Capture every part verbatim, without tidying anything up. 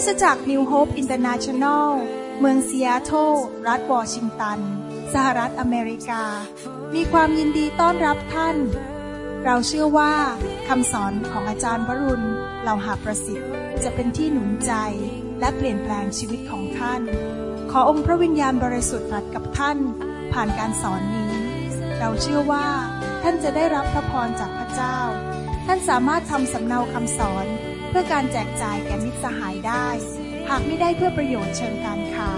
สตจักร New Hope International เมืองซีแอตเทิลรัฐวอชิงตันสหรัฐอเมริกามีความยินดีต้อนรับท่านเราเชื่อว่าคำสอนของอาจารย์วรุณเหล่าหาประสิทธิ์จะเป็นที่หนุนใจและเปลี่ยนแปลงชีวิตของท่านขอองค์พระวิญญาณบริสุทธิ์ตรัสกับท่านผ่านการสอนนี้เราเชื่อว่าท่านจะได้รับพระพรจากพระเจ้าท่านสามารถทำสำเนาคำสอนเพื่อการแจกจ่ายแก่มิตรสหายได้หากไม่ได้เพื่อประโยชน์เชิงการค้า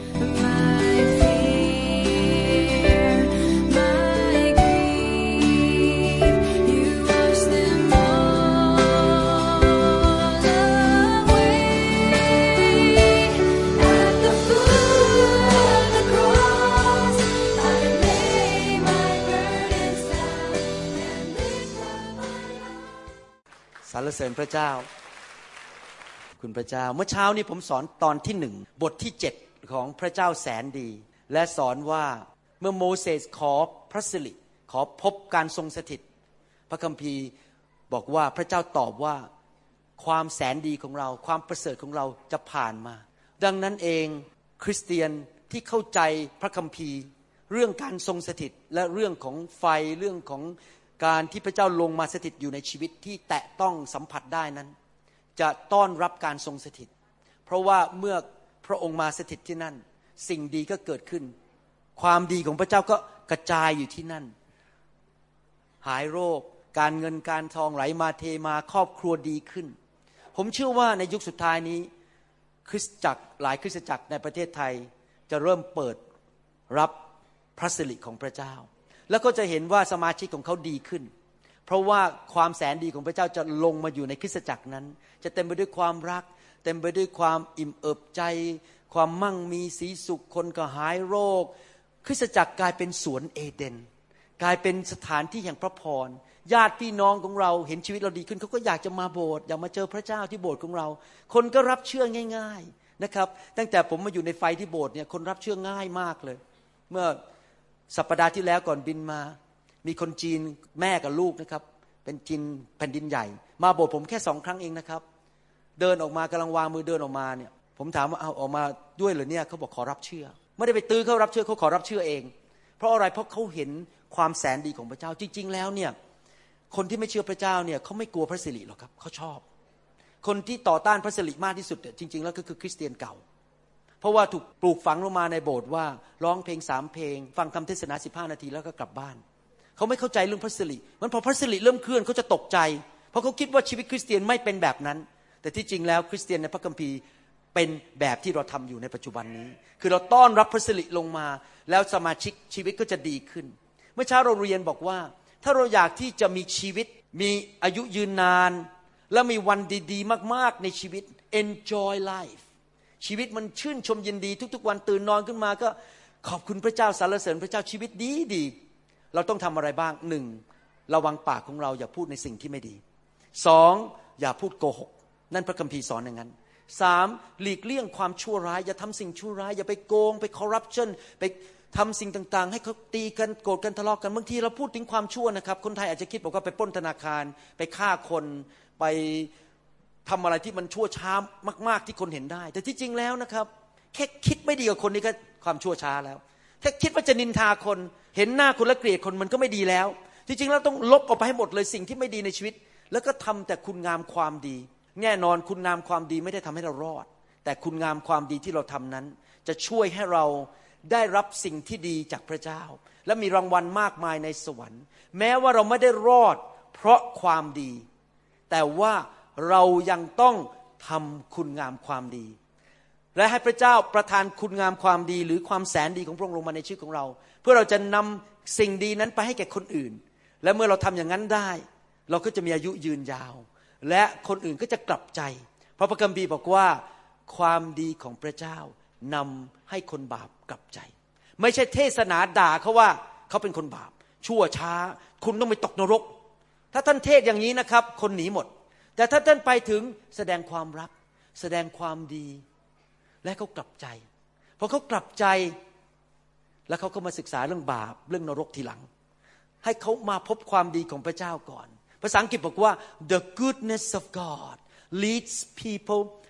สรรเสริญพระเจ้าคุณพระเจ้าเมื่อเช้านี้ผมสอนตอนที่หนึ่งบทที่เจ็ดของพระเจ้าแสนดีและสอนว่าเมื่อโมเสสขอพระสิริขอพบการทรงสถิตพระคัมภีร์บอกว่าพระเจ้าตอบว่าความแสนดีของเราความประเสริฐของเราจะผ่านมาดังนั้นเองคริสเตียนที่เข้าใจพระคัมภีร์เรื่องการทรงสถิตและเรื่องของไฟเรื่องของการที่พระเจ้าลงมาสถิตอยู่ในชีวิตที่แตะต้องสัมผัสได้นั้นจะต้อนรับการทรงสถิตเพราะว่าเมื่อพระองค์มาสถิตที่นั่นสิ่งดีก็เกิดขึ้นความดีของพระเจ้าก็กระจายอยู่ที่นั่นหายโรคการเงินการทองไหลมาเทมาครอบครัวดีขึ้นผมเชื่อว่าในยุคสุดท้ายนี้คริสตจักรหลายคริสตจักรในประเทศไทยจะเริ่มเปิดรับพระสิริของพระเจ้าแล้วก็จะเห็นว่าสมาชิกของเขาดีขึ้นเพราะว่าความแสนดีของพระเจ้าจะลงมาอยู่ในคริสตจักรนั้นจะเต็มไปด้วยความรักเต็มไปด้วยความอิ่มเอิบใจความมั่งมีสีสุขคนก็หายโรคคริสตจักรกลายเป็นสวนเอเดนกลายเป็นสถานที่แห่งพระพรญาติพี่น้องของเราเห็นชีวิตเราดีขึ้นเขาก็อยากจะมาโบสถ์อยากมาเจอพระเจ้าที่โบสถ์ของเราคนก็รับเชื่อง่ายๆนะครับตั้งแต่ผมมาอยู่ในไฟที่โบสถ์เนี่ยคนรับเชื่อง่ายมากเลยเมื่อสัปดาห์ที่แล้วก่อนบินมามีคนจีนแม่กับลูกนะครับเป็นจีนแผ่นดินใหญ่มาโบสถ์ผมแค่สองครั้งเองนะครับเดินออกมากำลังวางมือเดินออกมาเนี่ยผมถามว่าเอาออกมาด้วยเหรอเนี่ยเขาบอกขอรับเชื่อไม่ได้ไปตื้อเขารับเชื่อเขาขอรับเชื่อเองเพราะอะไรเพราะเขาเห็นความแสนดีของพระเจ้าจริงๆแล้วเนี่ยคนที่ไม่เชื่อพระเจ้าเนี่ยเขาไม่กลัวพระสิริหรอกครับเขาชอบคนที่ต่อต้านพระสิริมากที่สุดจริงๆแล้วก็คือคริสเตียนเก่าเพราะว่าถูกปลูกฝังลงมาในโบสถ์ว่าร้องเพลงสามเพลงฟังคำเทศนาสิบห้านาทีแล้วก็กลับบ้านเขาไม่เข้าใจเรื่องพระสิริมันพอพระสิริเริ่มเคลื่อนเขาจะตกใจเพราะเขาคิดว่าชีวิตคริสเตียนไม่เป็นแบบนั้นแต่ที่จริงแล้วคริสเตียนในพระคัมภีร์เป็นแบบที่เราทำอยู่ในปัจจุบันนี้คือเราต้อนรับพระสิริลงมาแล้วสมาชิกชีวิตก็จะดีขึ้นเมื่อเช้าเราเรียนบอกว่าถ้าเราอยากที่จะมีชีวิตมีอายุยืนนานและมีวันดีๆมากๆในชีวิต enjoy lifeชีวิตมันชื่นชมยินดีทุกๆวันตื่นนอนขึ้นมาก็ขอบคุณพระเจ้าสรรเสริญพระเจ้าชีวิตดีดีเราต้องทำอะไรบ้างหนึ่งระวังปากของเราอย่าพูดในสิ่งที่ไม่ดีสองอย่าพูดโกหกนั่นพระคัมภีร์สอนอย่างนั้นสามหลีกเลี่ยงความชั่วร้ายอย่าทำสิ่งชั่วร้ายอย่าไปโกงไปคอร์รัปชันไปทำสิ่งต่างๆให้เขาตีกันโกรธกันทะเลาะกันบางทีเราพูดถึงความชั่วนะครับคนไทยอาจจะคิดบอกว่าไปปล้นธนาคารไปฆ่าคนไปทำอะไรที่มันชั่วช้ามากๆที่คนเห็นได้แต่ที่จริงแล้วนะครับแค่คิดไม่ดีกับคนนี่ก็ความชั่วช้าแล้วแค่คิดว่าจะนินทาคนเห็นหน้าคนแล้วเกลียดคนมันก็ไม่ดีแล้วที่จริงแล้วต้องลบออกไปให้หมดเลยสิ่งที่ไม่ดีในชีวิตแล้วก็ทำแต่คุณงามความดีแน่นอนคุณงามความดีไม่ได้ทำให้เรารอดแต่คุณงามความดีที่เราทำนั้นจะช่วยให้เราได้รับสิ่งที่ดีจากพระเจ้าและมีรางวัลมากมายในสวรรค์แม้ว่าเราไม่ได้รอดเพราะความดีแต่ว่าเรายังต้องทำคุณงามความดีและให้พระเจ้าประทานคุณงามความดีหรือความแสนดีของพระองค์ลงมาในชีวิตของเราเพื่อเราจะนำสิ่งดีนั้นไปให้แก่คนอื่นและเมื่อเราทำอย่างนั้นได้เราก็จะมีอายุยืนยาวและคนอื่นก็จะกลับใจเพราะพระคัมภีร์บอกว่าความดีของพระเจ้านำให้คนบาปกลับใจไม่ใช่เทศนาด่าเขาว่าเขาเป็นคนบาปชั่วช้าคุณต้องไปตกนรกถ้าท่านเทศอย่างนี้นะครับคนหนีหมดแต่ถ้าท่านไปถึงแสดงความรักแสดงความดีและเขากลับใจพอเขากลับใจแล้วเขาก็มาศึกษาเรื่องบาปเรื่องนรกทีหลังให้เขามาพบความดีของพระเจ้าก่อนภาษาอังกฤษบอกว่า the goodness of God leads people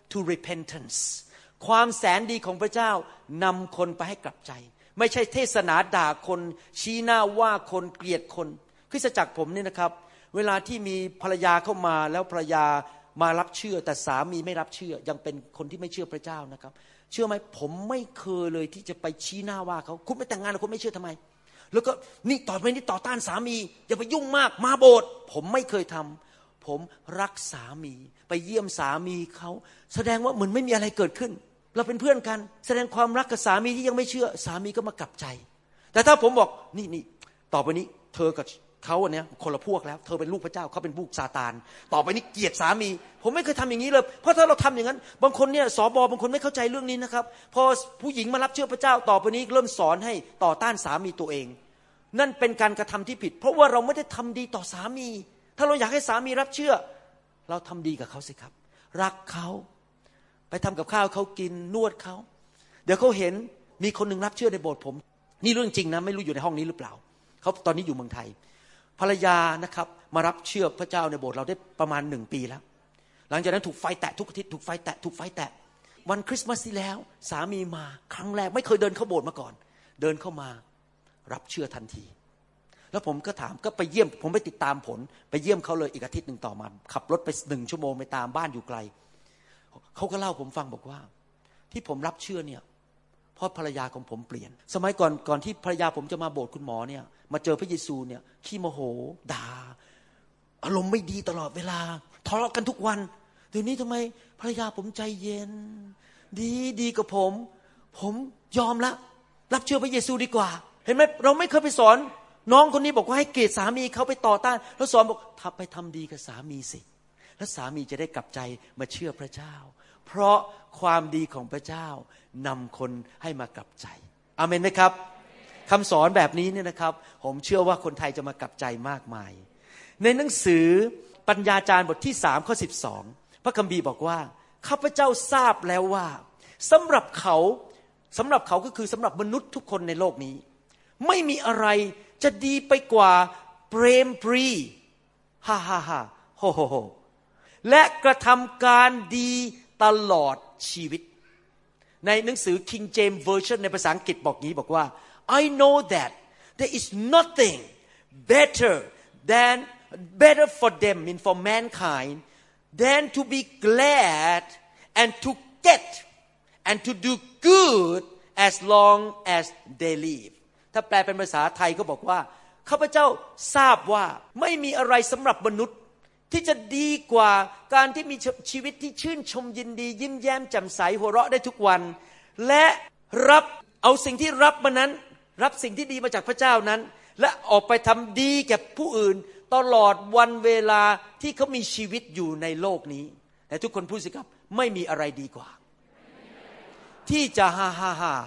to repentance ความแสนดีของพระเจ้านำคนไปให้กลับใจไม่ใช่เทศนาด่าคนชี้หน้าว่าคนเกลียดคนคริสตจักรผมนี่นะครับเวลาที่มีภรรยาเข้ามาแล้วภรรยามารับเชื่อแต่สามีไม่รับเชื่อยังเป็นคนที่ไม่เชื่อพระเจ้านะครับเชื่อไหมผมไม่เคยเลยที่จะไปชี้หน้าว่าเขาคุณไม่แต่งงานคุณไม่เชื่อทำไมแล้วก็นี่ต่อไปนี่ต่อต้านสามีอย่าไปยุ่งมากมาโบสถ์ผมไม่เคยทำผมรักสามีไปเยี่ยมสามีเขาแสดงว่าเหมือนไม่มีอะไรเกิดขึ้นเราเป็นเพื่อนกันแสดงความรักกับสามีที่ยังไม่เชื่อสามีก็มากลับใจแต่ถ้าผมบอกนี่นี่ต่อไปนี้เธอกับเขาอันเนี้ยคนละพวกแล้วเธอเป็นลูกพระเจ้าเขาเป็นลูกซาตานต่อไปนี้เกลียดสามีผมไม่เคยทำอย่างนี้เลยเพราะถ้าเราทำอย่างนั้นบางคนเนี่ยสบางคนไม่เข้าใจเรื่องนี้นะครับพอผู้หญิงมารับเชื่อพระเจ้าต่อไปนี้เริ่มสอนให้ต่อต้านสามีตัวเองนั่นเป็นการกระทำที่ผิดเพราะว่าเราไม่ได้ทำดีต่อสามีถ้าเราอยากให้สามีรับเชื่อเราทำดีกับเขาสิครับรักเขาไปทำกับข้าวเขากินนวดเขาเดี๋ยวเขาเห็นมีคนหนึ่งรับเชื่อในโบสถ์ผมนี่เรื่องจริงนะไม่รู้อยู่ในห้องนี้หรือเปล่าเขาตอนนี้อยู่เมืองไทยภรรยานะครับมารับเชื่อพระเจ้าในโบสถ์เราได้ประมาณหนึ่งปีแล้วหลังจากนั้นถูกไฟแตะทุกอาทิตย์ถูกไฟแตะถูกไฟแตะวันคริสต์มาสที่แล้วสามีมาครั้งแรกไม่เคยเดินเข้าโบสถ์มาก่อนเดินเข้ามารับเชื่อทันทีแล้วผมก็ถามก็ไปเยี่ยมผมไปติดตามผลไปเยี่ยมเขาเลยอีกอาทิตย์หนึ่งต่อมาขับรถไปหนึ่งชั่วโมงไปตามบ้านอยู่ไกลเขาก็เล่าผมฟังบอกว่าที่ผมรับเชื่อเนี่ยเพราะภรรยาของผมเปลี่ยนสมัยก่อนก่อนที่ภรรยาผมจะมาโบสถ์คุณหมอเนี่ยมาเจอพระเยซูเนี่ยขี้โมโหด่าอารมณ์ไม่ดีตลอดเวลาทะเลาะกันทุกวันเดี๋ยวนี้ทำไมภรรยาผมใจเย็นดีดีกับผมผมยอมละรับเชื่อพระเยซูดีกว่าเห็นไหมเราไม่เคยไปสอนน้องคนนี้บอกว่าให้เกลียดสามีเขาไปต่อต้านแล้วสอนบอกทำไปทำดีกับสามีสิแล้วสามีจะได้กลับใจมาเชื่อพระเจ้าเพราะความดีของพระเจ้านำคนให้มากลับใจอาเมนไหมครับคำสอนแบบนี้เนี่ยนะครับผมเชื่อว่าคนไทยจะมากลับใจมากมายในหนังสือปัญญาจารย์บทที่สามข้อสิบสองพระคัมภีร์บอกว่าข้าพเจ้าทราบแล้วว่าสำหรับเขาสำหรับเขาก็คือสำหรับมนุษย์ทุกคนในโลกนี้ไม่มีอะไรจะดีไปกว่าเปรมปรีฮ่าฮ่าฮ่าโฮโฮโฮและกระทำการดีตลอดชีวิตในหนังสือ King James Version ในภาษาอังกฤษบอกงี้บอกว่า I know that there is nothing better than better for them mean for mankind than to be glad and to get and to do good as long as they live ถ้าแปลเป็นภาษาไทยก็บอกว่าข้าพเจ้าทราบว่าไม่มีอะไรสำหรับมนุษย์ที่จะดีกว่าการที่มีชีวิตที่ชื่นชมยินดียิ้มแย้มแจ่มใสหัวเราะได้ทุกวันและรับเอาสิ่งที่รับมานั้นรับสิ่งที่ดีมาจากพระเจ้านั้นและออกไปทำดีแก่ผู้อื่นตลอดวันเวลาที่เขามีชีวิตอยู่ในโลกนี้แต่ทุกคนพูดสิครับไม่มีอะไรดีกว่าที่จะฮ่าฮ่าฮ่า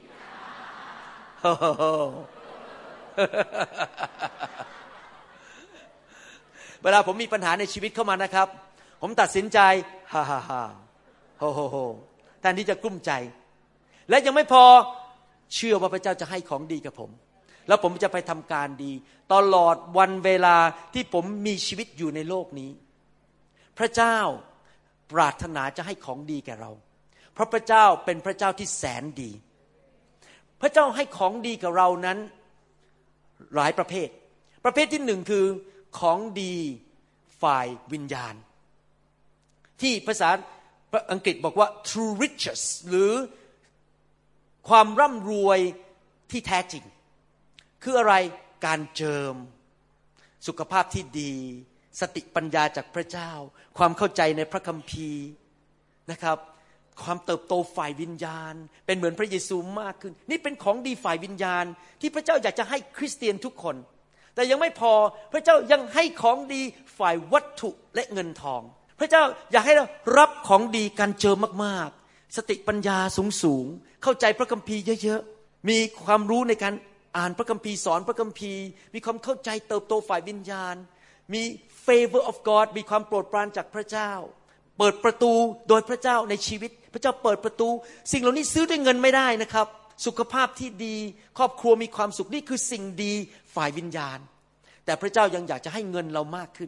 เวลาผมมีปัญหาในชีวิตเข้ามานะครับผมตัดสินใจฮ่าฮ่าฮ่าโฮโฮโฮแทนที่จะกลุ้มใจและยังไม่พอเชื่อว่าพระเจ้าจะให้ของดีกับผมแล้วผมจะไปทำการดีตลอดวันเวลาที่ผมมีชีวิตอยู่ในโลกนี้พระเจ้าปรารถนาจะให้ของดีแก่เราเพราะพระเจ้าเป็นพระเจ้าที่แสนดีพระเจ้าให้ของดีกับเรานั้นหลายประเภทประเภทที่หนึ่งคือของดีฝ่ายวิญญาณที่ภาษาอังกฤษบอกว่า true riches หรือความร่ำรวยที่แท้จริงคืออะไรการเจิมสุขภาพที่ดีสติปัญญาจากพระเจ้าความเข้าใจในพระคัมภีร์นะครับความเติบโตฝ่ายวิญญาณเป็นเหมือนพระเยซูมากขึ้นนี่เป็นของดีฝ่ายวิญญาณที่พระเจ้าอยากจะให้คริสเตียนทุกคนแต่ยังไม่พอพระเจ้ายังให้ของดีฝ่ายวัตถุและเงินทองพระเจ้าอยากให้เรารับของดีการเจิมมากๆสติปัญญาสูงๆเข้าใจพระคัมภีร์เยอะๆมีความรู้ในการอ่านพระคัมภีร์สอนพระคัมภีร์มีความเข้าใจเติบโตฝ่ายวิญญาณมี favor of God มีความโปรดปรานจากพระเจ้าเปิดประตูโดยพระเจ้าในชีวิตพระเจ้าเปิดประตูสิ่งเหล่านี้ซื้อด้วยเงินไม่ได้นะครับสุขภาพที่ดีครอบครัวมีความสุขนี่คือสิ่งดีฝ่ายวิญญาณแต่พระเจ้ายังอยากจะให้เงินเรามากขึ้น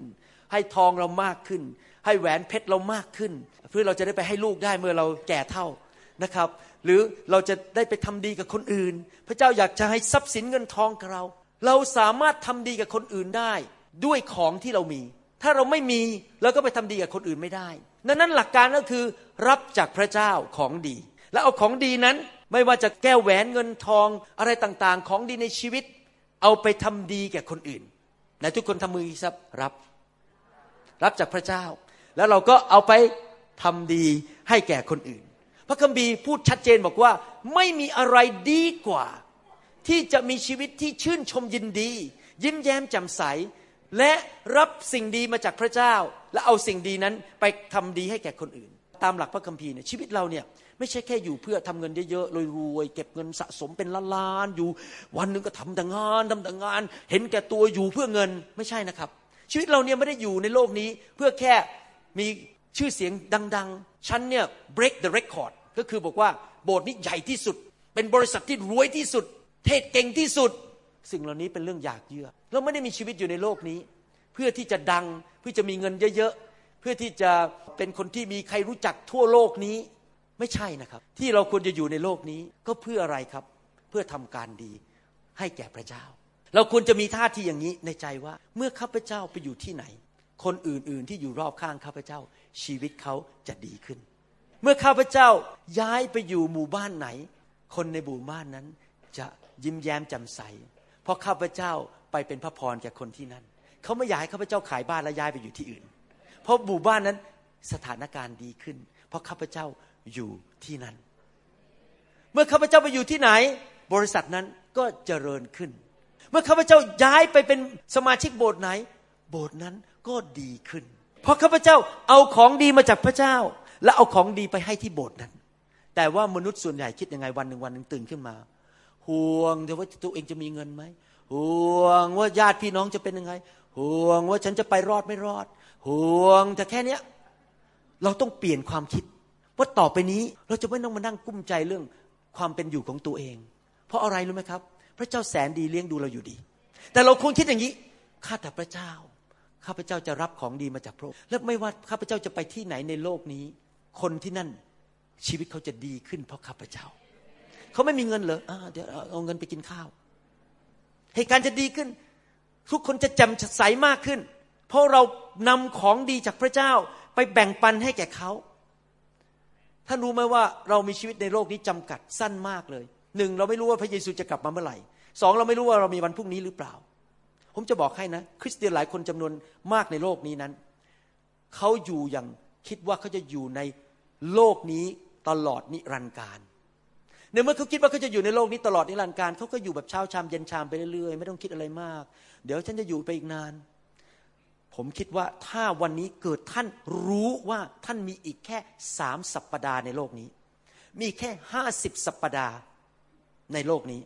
ให้ทองเรามากขึ้นให้แหวนเพชรเรามากขึ้นเพื่อเราจะได้ไปให้ลูกได้เมื่อเราแก่เฒ่านะครับหรือเราจะได้ไปทำดีกับคนอื่นพระเจ้าอยากจะให้ทรัพย์สินเงินทองกับเราเราสามารถทำดีกับคนอื่นได้ด้วยของที่เรามีถ้าเราไม่มีเราก็ไปทำดีกับคนอื่นไม่ได้ดังนั้นหลักการก็คือรับจากพระเจ้าของดีแล้วเอาของดีนั้นไม่ว่าจะแก้วแหวนเงินทองอะไรต่างๆของดีในชีวิตเอาไปทำดีแก่คนอื่นไหนทุกคนทำมือครับรับรับจากพระเจ้าแล้วเราก็เอาไปทำดีให้แก่คนอื่นพระคัมภีร์พูดชัดเจนบอกว่าไม่มีอะไรดีกว่าที่จะมีชีวิตที่ชื่นชมยินดียิ้มแย้มแจ่มใสและรับสิ่งดีมาจากพระเจ้าและเอาสิ่งดีนั้นไปทำดีให้แก่คนอื่นตามหลักพระคัมภีร์เนี่ยชีวิตเราเนี่ยไม่ใช่แค่อยู่เพื่อทำเงินเยอะๆรวยๆเก็บเงินสะสมเป็นล้านๆอยู่วันหนึ่งก็ทำแต่งานทำแต่งานเห็นแก่ตัวอยู่เพื่อเงินไม่ใช่นะครับชีวิตเราเนี่ยไม่ได้อยู่ในโลกนี้เพื่อแค่มีชื่อเสียงดังๆฉันเนี่ย break the record ก็คือบอกว่าโบสถ์นี้ใหญ่ที่สุดเป็นบริษัทที่รวยที่สุดเทศเก่งที่สุดสิ่งเหล่านี้เป็นเรื่องอยากเยื่อเราไม่ได้มีชีวิตอยู่ในโลกนี้เพื่อที่จะดังเพื่อจะมีเงินเยอะๆเพื่อที่จะเป็นคนที่มีใครรู้จักทั่วโลกนี้ไม่ใช่นะครับที่เราควรจะอยู่ในโลกนี้ก็เพื่ออะไรครับเพื่อทำการดีให้แก่พระเจ้าเราควรจะมีท่าทีอย่างนี้ในใจว่าเมื่อข้าพเจ้าไปอยู่ที่ไหนคนอื่นๆที่อยู่รอบข้างข้าพเจ้าชีวิตเขาจะดีขึ้นเมื่อข้าพเจ้าย้ายไปอยู่หมู่บ้านไหนคนในหมู่บ้านนั้นจะยิ้มแย้มแจ่มใสเพราะข้าพเจ้าไปเป็นพระพรแก่คนที่นั่นเขาไม่อยากให้ข้าพเจ้าขายบ้านแล้วย้ายไปอยู่ที่อื่นเพราะหมู่บ้านนั้นสถานการณ์ดีขึ้นเพราะข้าพเจ้าอยู่ที่นั่นเมื่อข้าพเจ้าไปอยู่ที่ไหนบริษัทนั้นก็เจริญขึ้นเมื่อข้าพเจ้าย้ายไปเป็นสมาชิกโบสถ์ไหนโบสถ์นั้นก็ดีขึ้นเพราะข้าพเจ้าเอาของดีมาจากพระเจ้าและเอาของดีไปให้ที่โบสถ์นั้นแต่ว่ามนุษย์ส่วนใหญ่คิดยังไงวันหนึ่งวันหนึ่งตื่นขึ้นมาห่วงแต่ว่าตัวเองจะมีเงินไหมห่วงว่าญาติพี่น้องจะเป็นยังไงห่วงว่าฉันจะไปรอดไม่รอดห่วงแต่แค่เนี้ยเราต้องเปลี่ยนความคิดว่าต่อไปนี้เราจะไม่ต้องมานั่งกุ้มใจเรื่องความเป็นอยู่ของตัวเองเพราะอะไรรู้ไหมครับพระเจ้าแสนดีเลี้ยงดูเราอยู่ดีแต่เราควรคิดอย่างนี้ข้าแต่พระเจ้าข้าพเจ้าจะรับของดีมาจากพระองค์และไม่ว่าข้าพเจ้าจะไปที่ไหนในโลกนี้คนที่นั่นชีวิตเขาจะดีขึ้นเพราะข้าพเจ้าเขาไม่มีเงินเหรออ่าเดี๋ยวเอาเงินไปกินข้าวเหตุการณ์จะดีขึ้นทุกคนจะแจ่มใสมากขึ้นเพราะเรานำของดีจากพระเจ้าไปแบ่งปันให้แก่เขาท่านรู้ไหมว่าเรามีชีวิตในโลกนี้จำกัดสั้นมากเลยหนึ่งเราไม่รู้ว่าพระเยซูจะกลับมาเมื่อไหร่สองเราไม่รู้ว่าเรามีวันพรุ่งนี้หรือเปล่าผมจะบอกให้นะคริสเตียนหลายคนจำนวนมากในโลกนี้นั้นเขาอยู่อย่างคิดว่าเขาจะอยู่ในโลกนี้ตลอดนิรันดร์กาลในเมื่อเขาคิดว่าเขาจะอยู่ในโลกนี้ตลอดนิรันดร์กาลเขาก็อยู่แบบเช้าชามเย็นชามไปเรื่อยๆไม่ต้องคิดอะไรมากเดี๋ยวฉันจะอยู่ไปอีกนานผมคิดว่าถ้าวันนี้เกิดท่านรู้ว่าท่านมีอีกแค่สามสัปดาห์ในโลกนี้มีแค่ห้าสิบสัปดาห์ในโลกนี้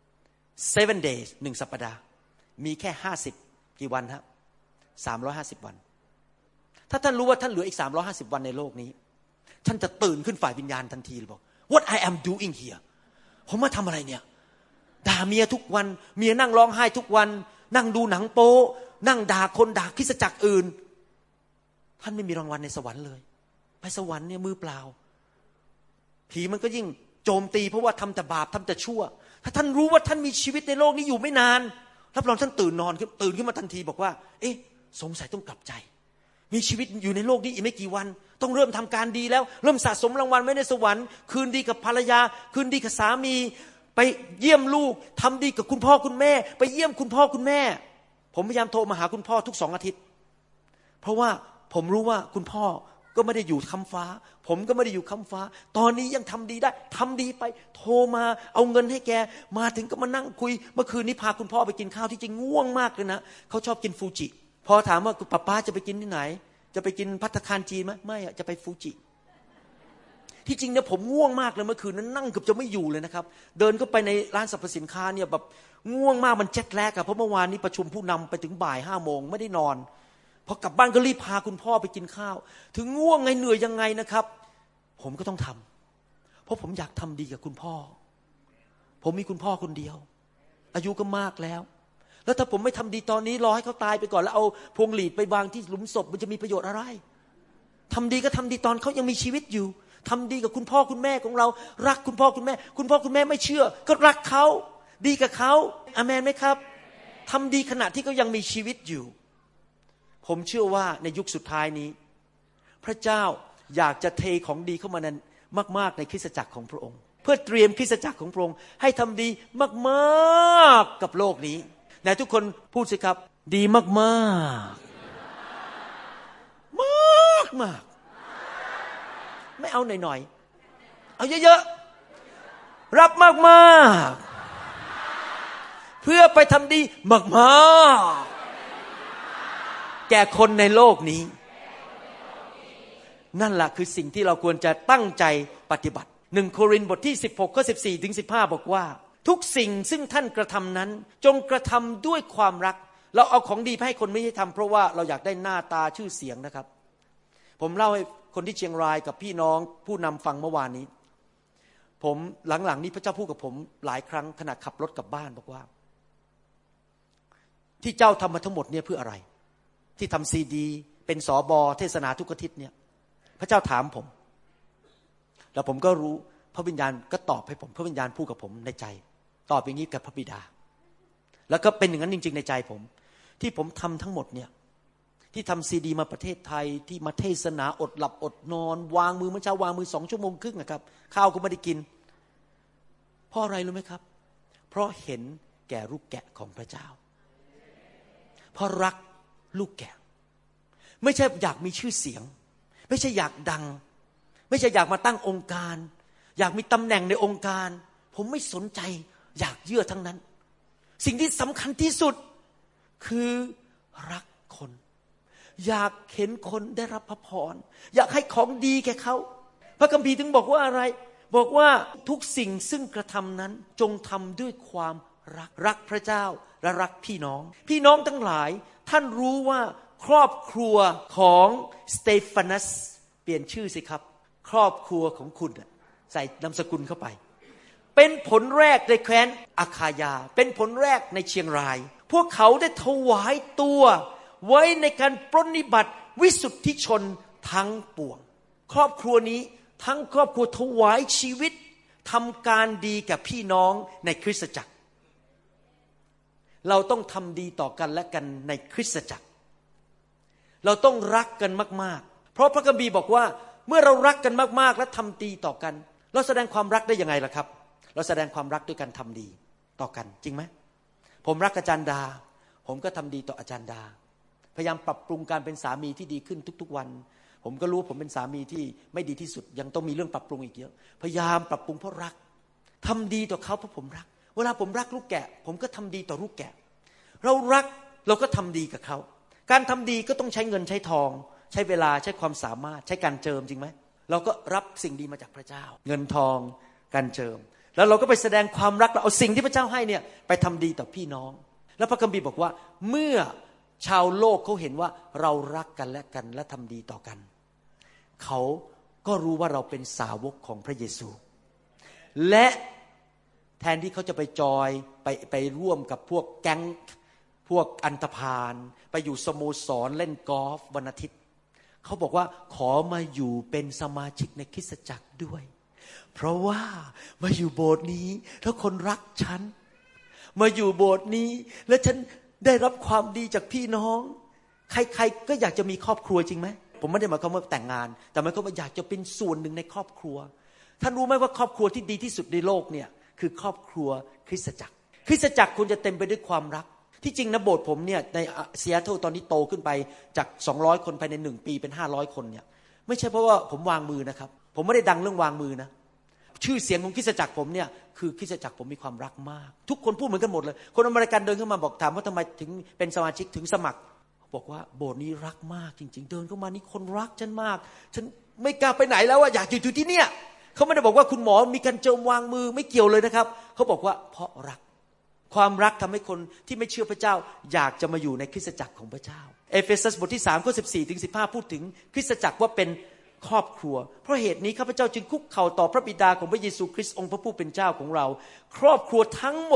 seven days หนึ่งสัปดาห์มีแค่ห้าสิบกี่วันฮะสามร้อยห้าสิบวันถ้าท่านรู้ว่าท่านเหลืออีกสามร้อยห้าสิบวันในโลกนี้ท่านจะตื่นขึ้นฝ่ายวิญญาณทันทีเลยบอก What I am doing here ผมมาทำอะไรเนี่ยด่าเมียทุกวันเมียนั่งร้องไห้ทุกวันนั่งดูหนังโป๊นั่งด่าคนด่าคริสตจักรอื่นท่านไม่มีรางวัลในสวรรค์เลยไปสวรรค์เนี่ยมือเปล่าผีมันก็ยิ่งโจมตีเพราะว่าทำแต่บาปทำแต่ชั่วถ้าท่านรู้ว่าท่านมีชีวิตในโลกนี้อยู่ไม่นานรับรองท่านตื่นนอนขึ้นตื่นขึ้นมาทันทีบอกว่าเอ๊ะสงสัยต้องกลับใจมีชีวิตอยู่ในโลกนี้อีกไม่กี่วันต้องเริ่มทำการดีแล้วเริ่มสะสมรางวัลไว้ในสวรรค์คืนดีกับภรรยาคืนดีกับสามีไปเยี่ยมลูกทำดีกับคุณพ่อคุณแม่ไปเยี่ยมคุณพ่อคุณแม่ผมพยายามโทรมาหาคุณพ่อทุกสองอาทิตย์เพราะว่าผมรู้ว่าคุณพ่อก็ไม่ได้อยู่ค้ำฟ้าผมก็ไม่ได้อยู่ค้ำฟ้าตอนนี้ยังทำดีได้ทำดีไปโทรมาเอาเงินให้แกมาถึงก็มานั่งคุยเมื่อคืนนี้พาคุณพ่อไปกินข้าวที่จริงง่วงมากเลยนะเขาชอบกินฟูจิพอถามว่าป้าป้าจะไปกินที่ไหนจะไปกินภัตตาคารจีนไหมไม่อะจะไปฟูจิที่จริงเนี่ยผมง่วงมากเลยเมื่อคืนนั้นนั่งเกือบจะไม่อยู่เลยนะครับเดินก็ไปในร้านสรรพสินค้าเนี่ยแบบง่วงมากมันเจ็ตแลกอะเพราะเมื่อวานนี้ประชุมผู้นำไปถึงบ่ายห้าโมงไม่ได้นอนพอกลับบ้านก็รีบพาคุณพ่อไปกินข้าวถึงง่วงไงเหนื่อยยังไงนะครับผมก็ต้องทำเพราะผมอยากทำดีกับคุณพ่อผมมีคุณพ่อคนเดียวอายุก็มากแล้วแล้วถ้าผมไม่ทำดีตอนนี้รอให้เขาตายไปก่อนแล้วเอาพวงหลีดไปวางที่หลุมศพมันจะมีประโยชน์อะไรทำดีก็ทำดีตอนเขายังมีชีวิตอยู่ทำดีกับคุณพ่อคุณแม่ของเรารักคุณพ่อคุณแม่คุณพ่อคุณแม่ไม่เชื่อก็รักเขาดีกับเขาอาเมนไหมครับทำดีขณะที่เขายังมีชีวิตอยู่ผมเชื่อว่าในยุคสุดท้ายนี้พระเจ้าอยากจะเทของดีเข้ามานั้นมากๆในคริสตจักรของพระองค์เพื่อเตรียมคริสตจักรของพระองค์ให้ทำดีมากๆกับโลกนี้ไหนทุกคนพูดสิครับดีมากๆมากมากไม่เอาหน่อยๆเอาเยอะๆรับมากๆเพื่อไปทำดีมากๆแก่คนในโลกนี้นั่นแหละคือสิ่งที่เราควรจะตั้งใจปฏิบัติหนึ่งโครินธ์บทที่สิบหกข้อสิบสี่ถึงสิบห้าบอกว่าทุกสิ่งซึ่งท่านกระทำนั้นจงกระทำด้วยความรักเราเอาของดีไปให้คนไม่ใช่ทำเพราะว่าเราอยากได้หน้าตาชื่อเสียงนะครับผมเล่าให้คนที่เชียงรายกับพี่น้องผู้นำฟังเมื่อวานนี้ผมหลังๆนี้พระเจ้าพูดกับผมหลายครั้งขณะขับรถกลับบ้านบอกว่าที่เจ้าทำมาทั้งหมดเนี่ยเพื่ออะไรที่ทำซีดีเป็นสบเทศนาทุกอาทิตย์เนี่ยพระเจ้าถามผมแล้วผมก็รู้พระวิญญาณก็ตอบให้ผมพระวิญญาณพูดกับผมในใจตอบอย่างนี้กับพระบิดาแล้วก็เป็นอย่างนั้นจริงๆในใจผมที่ผมทำทั้งหมดเนี่ยที่ทำซีดีมาประเทศไทยที่มาเทศนาอดหลับอดนอนวางมือเมื่อเช้าวางมือสองชั่วโมงครึ่งนะครับข้าวก็ไม่ได้กินเพราะอะไรรู้ไหมครับเพราะเห็นแก่ลูกแกะของพระเจ้าเพราะรักลูกแกะไม่ใช่อยากมีชื่อเสียงไม่ใช่อยากดังไม่ใช่อยากมาตั้งองค์การอยากมีตำแหน่งในองค์การผมไม่สนใจอยากเยื่อทั้งนั้นสิ่งที่สำคัญที่สุดคือรักคนอยากเห็นคนได้รับพระพรอยากให้ของดีแก่เขาพระคัมภีร์ถึงบอกว่าอะไรบอกว่าทุกสิ่งซึ่งกระทำนั้นจงทำด้วยความรักรักพระเจ้าและรักพี่น้องพี่น้องทั้งหลายท่านรู้ว่าครอบครัวของสเตฟานัสเปลี่ยนชื่อสิครับครอบครัวของคุณใส่นามสกุลเข้าไปเป็นผลแรกในแคว้นอาคายาเป็นผลแรกในเชียงรายพวกเขาได้ถวายตัวไว้ในการปรนนิบัติวิสุทธิชนทั้งปวงครอบครัวนี้ทั้งครอบครัวถวายชีวิตทำการดีกับพี่น้องในคริสตจักรเราต้องทำดีต่อกันและกันในคริสตจักรเราต้องรักกันมากๆเพราะพระคัมภีร์บอกว่าเมื่อเรารักกันมากๆและทำดีต่อกันเราแสดงความรักได้ยังไงล่ะครับเราแสดงความรักด้วยการทำดีต่อกันจริงไหมผมรักอาจารย์ดาผมก็ทำดีต่ออาจารย์ดาพยายามปรับปรุงการเป็นสามีที่ดีขึ้นทุกๆวันผมก็รู้ผมเป็นสามีที่ไม่ดีที่สุดยังต้องมีเรื่องปรับปรุงอีกเยอะพยายามปรับปรุงเพราะรักทำดีต่อเขาเพราะผมรักเวลาผมรักลูกแกะผมก็ทำดีต่อลูกแกะเรารักเราก็ทำดีกับเขาการทำดีก็ต้องใช้เงินใช้ทองใช้เวลาใช้ความสามารถใช้การเจิมจริงไหมเราก็รับสิ่งดีมาจากพระเจ้าเงินทองการเจิมแล้วเราก็ไปแสดงความรักเราเอาสิ่งที่พระเจ้าให้เนี่ยไปทำดีต่อพี่น้องแล้วพระคัมภีร์บอกว่าเมื่อชาวโลกเขาเห็นว่าเรารักกันและกันและทำดีต่อกันเขาก็รู้ว่าเราเป็นสาวกของพระเยซูและแทนที่เขาจะไปจอยไปไปร่วมกับพวกแก๊งพวกอันธพาลไปอยู่สโมสรเล่นกอล์ฟวันอาทิตย์เขาบอกว่าขอมาอยู่เป็นสมาชิกในคริสตจักรด้วยเพราะว่ามาอยู่โบสถ์นี้แล้วคนรักฉันมาอยู่โบสถ์นี้แล้วฉันได้รับความดีจากพี่น้องใครๆก็อยากจะมีครอบครัวจริงไหมผมไม่ได้หมายความว่าแต่งงานแต่หมายความว่าอยากจะเป็นส่วนหนึ่งในครอบครัวท่านรู้ไหมว่าครอบครัวที่ดีที่สุดในโลกเนี่ยคือครอบครัวคริสตจักรคริสตจักรควรจะเต็มไปด้วยความรักที่จริงนะโบสถ์ผมเนี่ยในซีแอตเทิลตอนนี้โตขึ้นไปจากสองร้อยคนภายในหนึ่งปีเป็นห้าร้อยคนเนี่ยไม่ใช่เพราะว่าผมวางมือนะครับผมไม่ได้ดังเรื่องวางมือนะชื่อเสียงของคริสตจักรผมเนี่ยคือคริสตจักรผมมีความรักมากทุกคนพูดเหมือนกันหมดเลยคนอเมริกันเดินเข้ามาบอกถามว่าทำไมถึงเป็นสมาชิกถึงสมัครบอกว่าโบสถ์นี้รักมากจริงๆเดินเข้ามานี่คนรักฉันมากฉันไม่กล้าไปไหนแล้วว่าอยากอยู่ที่เนี่ยเขาไม่ได้บอกว่าคุณหมอมีการเจิมวางมือไม่เกี่ยวเลยนะครับเขาบอกว่าเพราะรักความรักทำให้คนที่ไม่เชื่อพระเจ้าอยากจะมาอยู่ในคริสตจักรของพระเจ้าเอเฟซัสบทที่สามข้อสิบสี่ถึงสิบห้าพูดถึงคริสตจักรว่าเป็นครอบครัวเพราะเหตุนี้ข้าพเจ้าจึงคุกเข่าต่อพระบิดาของพระเยซูคริสต์องค์พระผู้เป็นเจ้าของเราครอบครัวทั้งหมด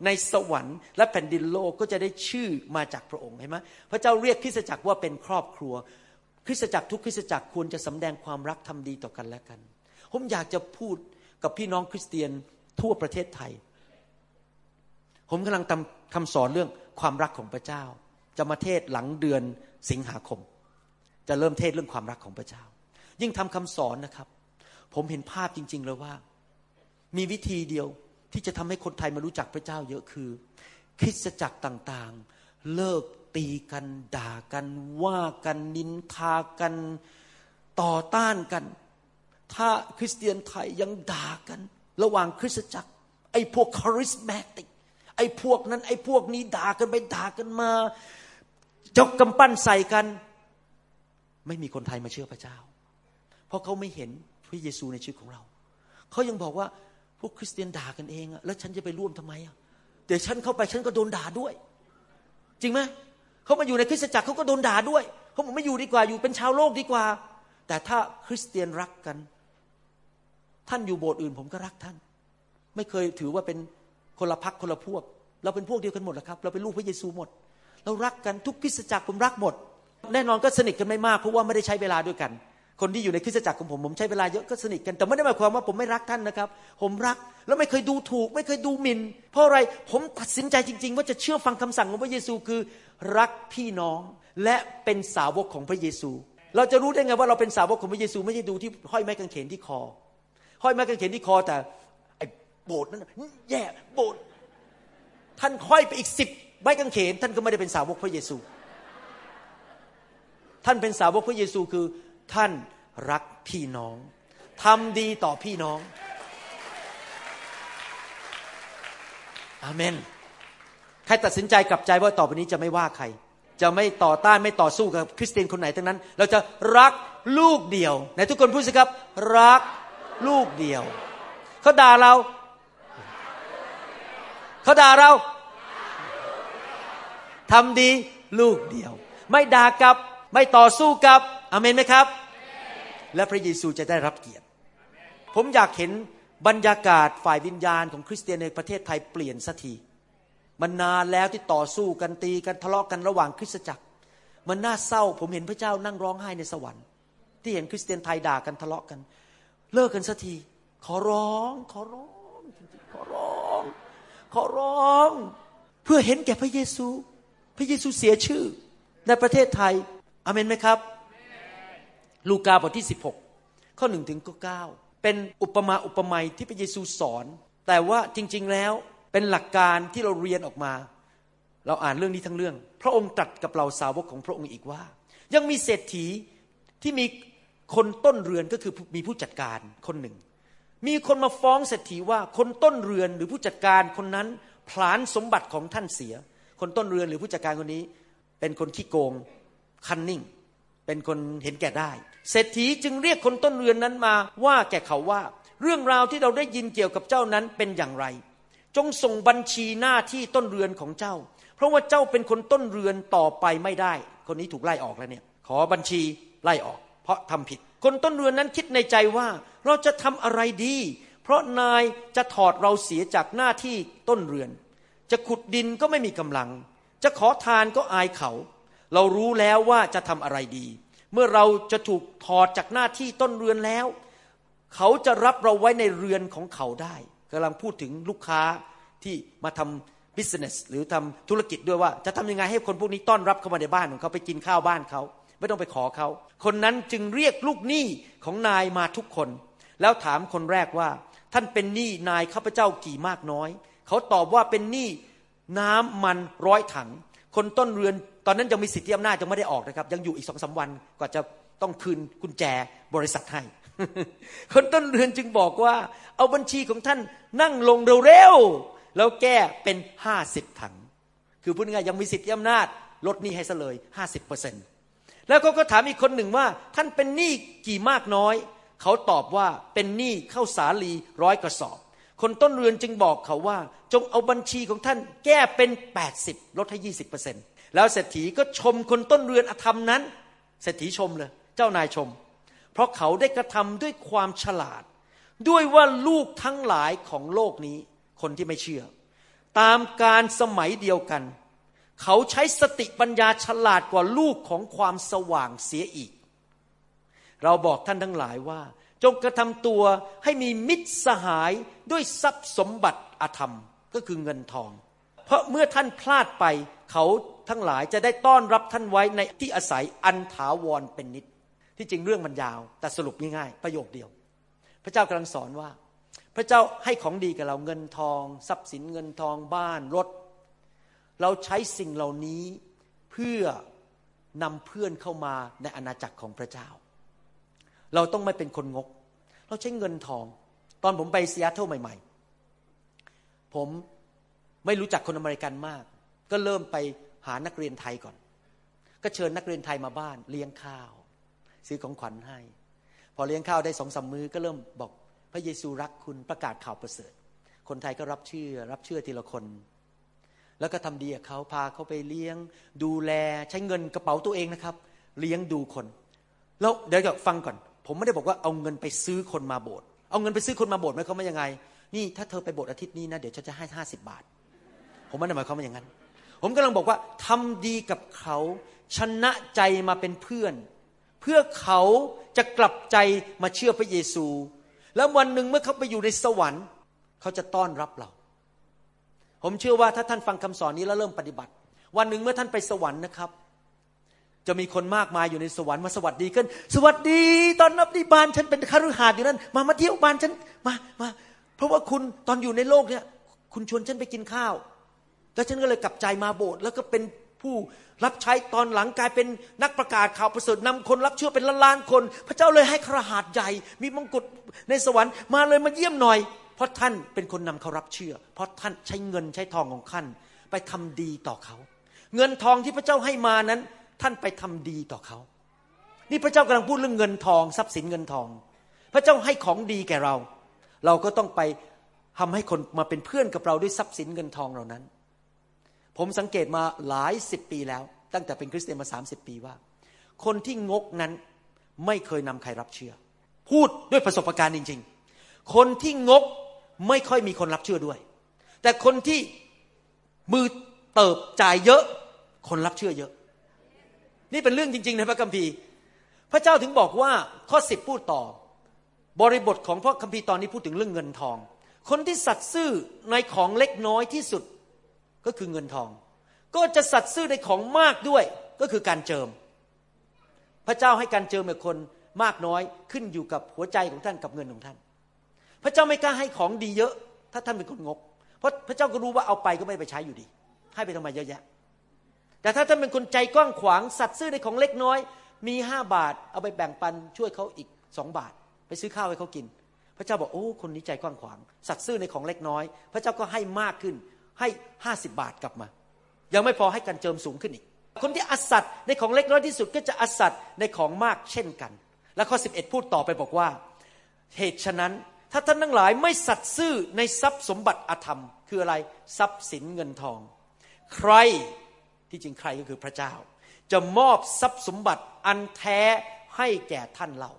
ในสวรรค์และแผ่นดินโลกก็จะได้ชื่อมาจากพระองค์เห็นไหมพระเจ้าเรียกคริสตจักรว่าเป็นครอบครัวคริสตจักรทุกคริสตจักรควรจะสำแดงความรักทำดีต่อกันและกันผมอยากจะพูดกับพี่น้องคริสเตียนทั่วประเทศไทยผมกำลังทำคำสอนเรื่องความรักของพระเจ้าจะมาเทศหลังเดือนสิงหาคมจะเริ่มเทศเรื่องความรักของพระเจ้ายิ่งทำคำสอนนะครับผมเห็นภาพจริงๆเลยว่ามีวิธีเดียวที่จะทำให้คนไทยมารู้จักพระเจ้าเยอะคือคริสตจักรต่างๆเลิกตีกันด่ากันว่ากันนินทากันต่อต้านกันถ้าคริสเตียนไทยยังด่ากันระหว่างคริสตจักรไอ้พวกคาริสแมติกไอ้พวกนั้นไอ้พวกนี้ด่ากันไปด่ากันมายกกำปั้นใส่กันไม่มีคนไทยมาเชื่อพระเจ้าเพราะเขาไม่เห็นพระเยซูในชีวิตของเราเขายังบอกว่าพวกคริสเตียนด่ากันเองอะแล้วฉันจะไปร่วมทำไมอะเดี๋ยวฉันเข้าไปฉันก็โดนด่าด้วยจริงไหมเขามาอยู่ในคริสตจักรเขาก็โดนด่าด้วยเขาบอกไม่อยู่ดีกว่าอยู่เป็นชาวโลกดีกว่าแต่ถ้าคริสเตียนรักกันท่านอยู่โบสถ์อื่นผมก็รักท่านไม่เคยถือว่าเป็นคนละพรรคคนละพวกเราเป็นพวกเดียวกันหมดแหละครับเราเป็นลูกพระเยซูหมดเรารักกันทุกคริสตจักรผมรักหมดแน่นอนก็สนิทกันไม่มากเพราะว่าไม่ได้ใช้เวลาด้วยกันคนที่อยู่ในคริสตจักรของผมผมใช้เวลาเยอะก็สนิทกันแต่ไม่ได้หมายความว่าผมไม่รักท่านนะครับผมรักแล้วไม่เคยดูถูกไม่เคยดูหมิ่นเพราะอะไรผมตัดสินใจจริงๆว่าจะเชื่อฟังคำสั่งของพระเยซูคือรักพี่น้องและเป็นสาวกของพระเยซูเราจะรู้ได้ไงว่าเราเป็นสาวกของพระเยซูไม่ใช่ดูที่ห้อยไม้กางเขนที่คอห้อยไม้กางเขนที่คอแต่ไอ้โบสถ์นั้นแย่โบสถ์ท่านห้อยไปอีกสิบไม้กางเขนท่านก็ไม่ได้เป็นสาวกพระเยซูท่านเป็นสาวกพระเยซูคือท่านรักพี่น้องทำดีต่อพี่น้องอาเมนใครตัดสินใจกลับใจว่าต่อไปนี้จะไม่ว่าใครจะไม่ต่อต้านไม่ต่อสู้กับคริสเตียนคนไหนทั้งนั้นเราจะรักลูกเดียวไหนทุกคนพูดสิครับรักลูกเดียวเขาด่าเราเขาด่าเราทำดีลูกเดียวไม่ด่ากลับไม่ต่อสู้กับอาเมนไหมครับและพระเยซูจะได้รับเกียรติผมอยากเห็นบรรยากาศฝ่ายวิญญาณของคริสเตียนในประเทศไทยเปลี่ยนสักทีมันนานแล้วที่ต่อสู้กันตีกันทะเลาะกันระหว่างคริสตจักรมันน่าเศร้าผมเห็นพระเจ้านั่งร้องไห้ในสวรรค์ที่เห็นคริสเตียนไทยด่ากันทะเลาะกันเลิกกันสักทีขอร้องขอร้องขอร้องขอร้องเพื่อเห็นแก่พระเยซูพระเยซูเสียชื่อในประเทศไทยอาเมนไหมครับลูกาบทที่สิบหกข้อหนึ่งถึงข้อเก้าเป็นอุปมาอุปไมยที่พระเยซูสอนแต่ว่าจริงๆแล้วเป็นหลักการที่เราเรียนออกมาเราอ่านเรื่องนี้ทั้งเรื่องพระองค์ตรัสกับเราสาวกของพระองค์อีกว่ายังมีเศรษฐีที่มีคนต้นเรือนก็คือมีผู้จัดการคนหนึ่งมีคนมาฟ้องเศรษฐีว่าคนต้นเรือนหรือผู้จัดการคนนั้นผลาญสมบัติของท่านเสียคนต้นเรือนหรือผู้จัดการคนนี้เป็นคนขี้โกงคันนิ่งเป็นคนเห็นแก่ได้เศรษฐีจึงเรียกคนต้นเรือนนั้นมาว่าแก่เขาว่าเรื่องราวที่เราได้ยินเกี่ยวกับเจ้านั้นเป็นอย่างไรจงส่งบัญชีหน้าที่ต้นเรือนของเจ้าเพราะว่าเจ้าเป็นคนต้นเรือนต่อไปไม่ได้คนนี้ถูกไล่ออกแล้วเนี่ยขอบัญชีไล่ออกเพราะทำผิดคนต้นเรือนนั้นคิดในใจว่าเราจะทำอะไรดีเพราะนายจะถอดเราเสียจากหน้าที่ต้นเรือนจะขุดดินก็ไม่มีกำลังจะขอทานก็อายเขาเรารู้แล้วว่าจะทำอะไรดีเมื่อเราจะถูกถอดจากหน้าที่ต้นเรือนแล้วเขาจะรับเราไว้ในเรือนของเขาได้กำลังพูดถึงลูกค้าที่มาทำ business หรือทำธุรกิจด้วยว่าจะทำยังไงให้คนพวกนี้ต้อนรับเข้ามาในบ้านของเขาไปกินข้าวบ้านเขาไม่ต้องไปขอเขาคนนั้นจึงเรียกลูกหนี้ของนายมาทุกคนแล้วถามคนแรกว่าท่านเป็นหนี้นายข้าพเจ้ากี่มากน้อยเขาตอบว่าเป็นหนี้น้ำมันร้อยถังคนต้นเรือนตอนนั้นยังมีสิทธิอำนาจยังไม่ได้ออกนะครับยังอยู่อีก สองสาม วันกว่าจะต้องคืนกุญแจบริษัทให้ คนต้นเรือนจึงบอกว่าเอาบัญชีของท่านนั่งลงเร็วๆแล้วแก้เป็นห้าสิบถังคือพูดง่ายๆยังมีสิทธิอำนาจลดหนี้ให้ซะเลย ห้าสิบเปอร์เซ็นต์ แล้วเขาก็ถามอีกคนหนึ่งว่าท่านเป็นหนี้กี่มากน้อยเขาตอบว่าเป็นหนี้ข้าวสาลีร้อยกระสอบคนต้นเรือนจึงบอกเขาว่าจงเอาบัญชีของท่านแก้เป็นแปดสิบลดให้ ยี่สิบเปอร์เซ็นต์ แล้วเศรษฐีก็ชมคนต้นเรือนอธรรมนั้นเศรษฐีชมเลยเจ้านายชมเพราะเขาได้กระทำด้วยความฉลาดด้วยว่าลูกทั้งหลายของโลกนี้คนที่ไม่เชื่อตามการสมัยเดียวกันเขาใช้สติปัญญาฉลาดกว่าลูกของความสว่างเสียอีกเราบอกท่านทั้งหลายว่าจงกระทำตัวให้มีมิตรสหายด้วยทรัพย์สมบัติอธรรมก็คือเงินทองเพราะเมื่อท่านพลาดไปเขาทั้งหลายจะได้ต้อนรับท่านไว้ในที่อาศัยอันถาวรเป็นนิจที่จริงเรื่องมันยาวแต่สรุปง่ายๆประโยคเดียวพระเจ้ากำลังสอนว่าพระเจ้าให้ของดีกับเราเงินทองทรัพย์สินเงินทองบ้านรถเราใช้สิ่งเหล่านี้เพื่อนำเพื่อนเข้ามาในอาณาจักรของพระเจ้าเราต้องไม่เป็นคนงกเราใช้เงินทองตอนผมไปซีแอตเทิลใหม่ๆผมไม่รู้จักคนอเมริกันมากก็เริ่มไปหานักเรียนไทยก่อนก็เชิญนักเรียนไทยมาบ้านเลี้ยงข้าวซื้อของขวัญให้พอเลี้ยงข้าวได้สองสามมื้อก็เริ่มบอกพระเยซูรักคุณประกาศข่าวประเสริฐคนไทยก็รับเชื่อรับเชื่อทีละคนแล้วก็ทำดีกับเขาพาเขาไปเลี้ยงดูแลใช้เงินกระเป๋าตัวเองนะครับเลี้ยงดูคนแล้วเดี๋ยวฟังก่อนผมไม่ได้บอกว่าเอาเงินไปซื้อคนมาโบสถ์เอาเงินไปซื้อคนมาโบสถ์หมายความว่ายังไงนี่ถ้าเธอไปโบสถ์อาทิตย์นี้นะเดี๋ยวฉันจะให้ห้าสิบบาทผมไม่ได้หมายความว่าอย่างนั้นผมกำลังบอกว่าทำดีกับเขาชนะใจมาเป็นเพื่อนเพื่อเขาจะกลับใจมาเชื่อพระเยซูแล้ววันหนึ่งเมื่อเขาไปอยู่ในสวรรค์เขาจะต้อนรับเราผมเชื่อว่าถ้าท่านฟังคำสอนนี้แล้วเริ่มปฏิบัติวันหนึ่งเมื่อท่านไปสวรรค์นะครับจะมีคนมากมายอยู่ในสวรรค์มาสวัสดีกันสวัสดีตอนรับที่บ้านฉันเป็นคฤหาสน์อยู่นั่นมามาเที่ยวบ้านฉันมามาเพราะว่าคุณตอนอยู่ในโลกเนี่ยคุณชวนฉันไปกินข้าวแล้วฉันก็เลยกลับใจมาโบสถ์แล้วก็เป็นผู้รับใช้ตอนหลังกลายเป็นนักประกาศข่าวประเสริฐนำคนรับเชื่อเป็นล้านๆคนพระเจ้าเลยให้คฤหาสน์ใหญ่มีมงกุฎในสวรรค์มาเลยมาเยี่ยมหน่อยเพราะท่านเป็นคนนำเขารับเชื่อเพราะท่านใช้เงินใช้ทองของท่านไปทำดีต่อเขาเงินทองที่พระเจ้าให้มานั้นท่านไปทำดีต่อเขานี่พระเจ้ากำลังพูดเรื่องเงินทองทรัพย์สินเงินทองพระเจ้าให้ของดีแก่เราเราก็ต้องไปทำให้คนมาเป็นเพื่อนกับเราด้วยทรัพย์สินเงินทองเหล่านั้นผมสังเกตมาหลายสิบปีแล้วตั้งแต่เป็นคริสเตียนมาสามสิบปีว่าคนที่งกนั้นไม่เคยนำใครรับเชื่อพูดด้วยประสบการณ์จริงๆคนที่งกไม่ค่อยมีคนรับเชื่อด้วยแต่คนที่มือเติบจ่ายเยอะคนรับเชื่อเยอะนี่เป็นเรื่องจริงๆในพระคัมภีร์พระเจ้าถึงบอกว่าข้อสิบพูดต่อบริบทของพระคัมภีร์ตอนนี้พูดถึงเรื่องเงินทองคนที่สัตย์ซื่อในของเล็กน้อยที่สุดก็คือเงินทองก็จะสัตย์ซื่อในของมากด้วยก็คือการเจิมพระเจ้าให้การเจิมกับคนมากน้อยขึ้นอยู่กับหัวใจของท่านกับเงินของท่านพระเจ้าไม่กล้าให้ของดีเยอะถ้าท่านเป็นคนงกเพราะพระเจ้าก็รู้ว่าเอาไปก็ไม่ไปใช้อยู่ดีให้ไปทำไมเยอะแยะแต่ถ้าท่านเป็นคนใจกว้างขวางสัตย์ซื่อในของเล็กน้อยมีห้าบาทเอาไปแบ่งปันช่วยเขาอีกสองบาทไปซื้อข้าวให้เขากินพระเจ้าบอกโอ้คนนี้ใจกว้างขวางสัตย์ซื่อในของเล็กน้อยพระเจ้าก็ให้มากขึ้นให้ห้าสิบบาทกลับมายังไม่พอให้การเจิมสูงขึ้นอีกคนที่อสัตย์ในของเล็กน้อยที่สุดก็จะอสัตย์ในของมากเช่นกันและข้อสิบเอ็ดพูดต่อไปบอกว่าเหตุฉะนั้นถ้าท่านทั้งหลายไม่สัตย์ซื่อในทรัพย์สมบัติอธรรมคืออะไรทรัพย์สินเงินทองใครที่จริงใครก็คือพระเจ้าจะมอบทรัพย์สมบัติอันแท้ให้แก่ท่านเรา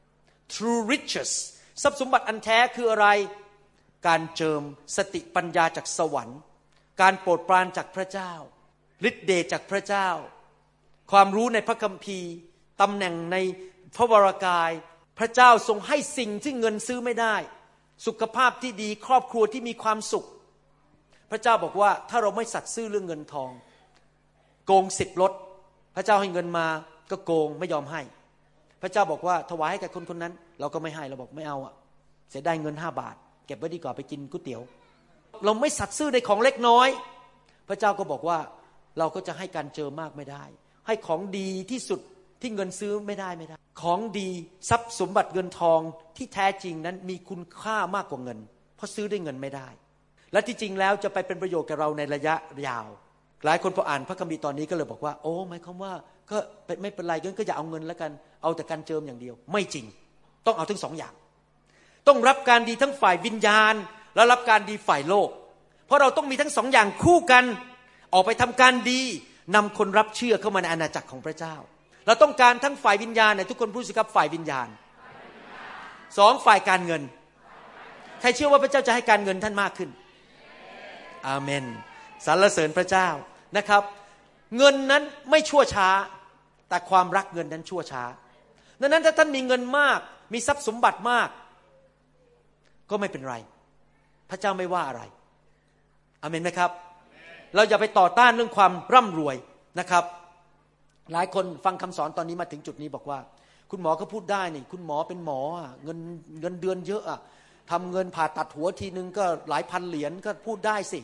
true riches ทรัพย์สมบัติอันแท้คืออะไรการเจิมสติปัญญาจากสวรรค์การโปรดปรานจากพระเจ้าฤทธิ์เดชจากพระเจ้าความรู้ในพระคัมภีร์ตำแหน่งในพระวรากายพระเจ้าทรงให้สิ่งที่เงินซื้อไม่ได้สุขภาพที่ดีครอบครัวที่มีความสุขพระเจ้าบอกว่าถ้าเราไม่สัตย์ซื่อเรื่องเงินทองโกงสิบลดพระเจ้าให้เงินมาก็โกงไม่ยอมให้พระเจ้าบอกว่าถวายให้แก่คนคนนั้นเราก็ไม่ให้เราบอกไม่เอาอ่ะเสียดายเงินห้าบาทเก็บไว้ดีกว่าไปกินก๋วยเตี๋ยวเราไม่สัตย์ซื่อในของเล็กน้อยพระเจ้าก็บอกว่าเราก็จะให้การเจอมากไม่ได้ให้ของดีที่สุดที่เงินซื้อไม่ได้ไม่ได้ของดีทรัพย์สมบัติเงินทองที่แท้จริงนั้นมีคุณค่ามากกว่าเงินเพราะซื้อด้วยเงินไม่ได้และที่จริงแล้วจะไปเป็นประโยชน์กับเราในระยะยาวหลายคนพออ่านพระคัมภีร์ตอนนี้ก็เลยบอกว่าโอ้หมายความว่าก็ไม่เป็นไรก็อย่าเอาเงินแล้วกันเอาแต่การเจิมอย่างเดียวไม่จริงต้องเอาทั้งสองอย่างต้องรับการดีทั้งฝ่ายวิญญาณและรับการดีฝ่ายโลกเพราะเราต้องมีทั้งสองอย่างคู่กันออกไปทำการดีนำคนรับเชื่อเข้ามาในอาณาจักรของพระเจ้าเราต้องการทั้งฝ่ายวิญญาณเนี่ยทุกคนพูดสิครับฝ่ายวิญญาณสองฝ่ายการเงินใครเชื่อว่าพระเจ้าจะให้การเงินท่านมากขึ้นอาเมนสรรเสริญพระเจ้านะครับเงินนั้นไม่ชั่วช้าแต่ความรักเงินนั้นชั่วช้าดังนั้นถ้าท่านมีเงินมากมีทรัพย์สมบัติมากก็ไม่เป็นไรพระเจ้าไม่ว่าอะไรอาเมนไหมครับเราอย่าไปต่อต้านเรื่องความร่ำรวยนะครับหลายคนฟังคำสอนตอนนี้มาถึงจุดนี้บอกว่าคุณหมอก็พูดได้นี่คุณหมอเป็นหมอเงินเงินเดือนเยอะอะทำเงินผ่าตัดหัวทีนึงก็หลายพันเหรียญก็พูดได้สิ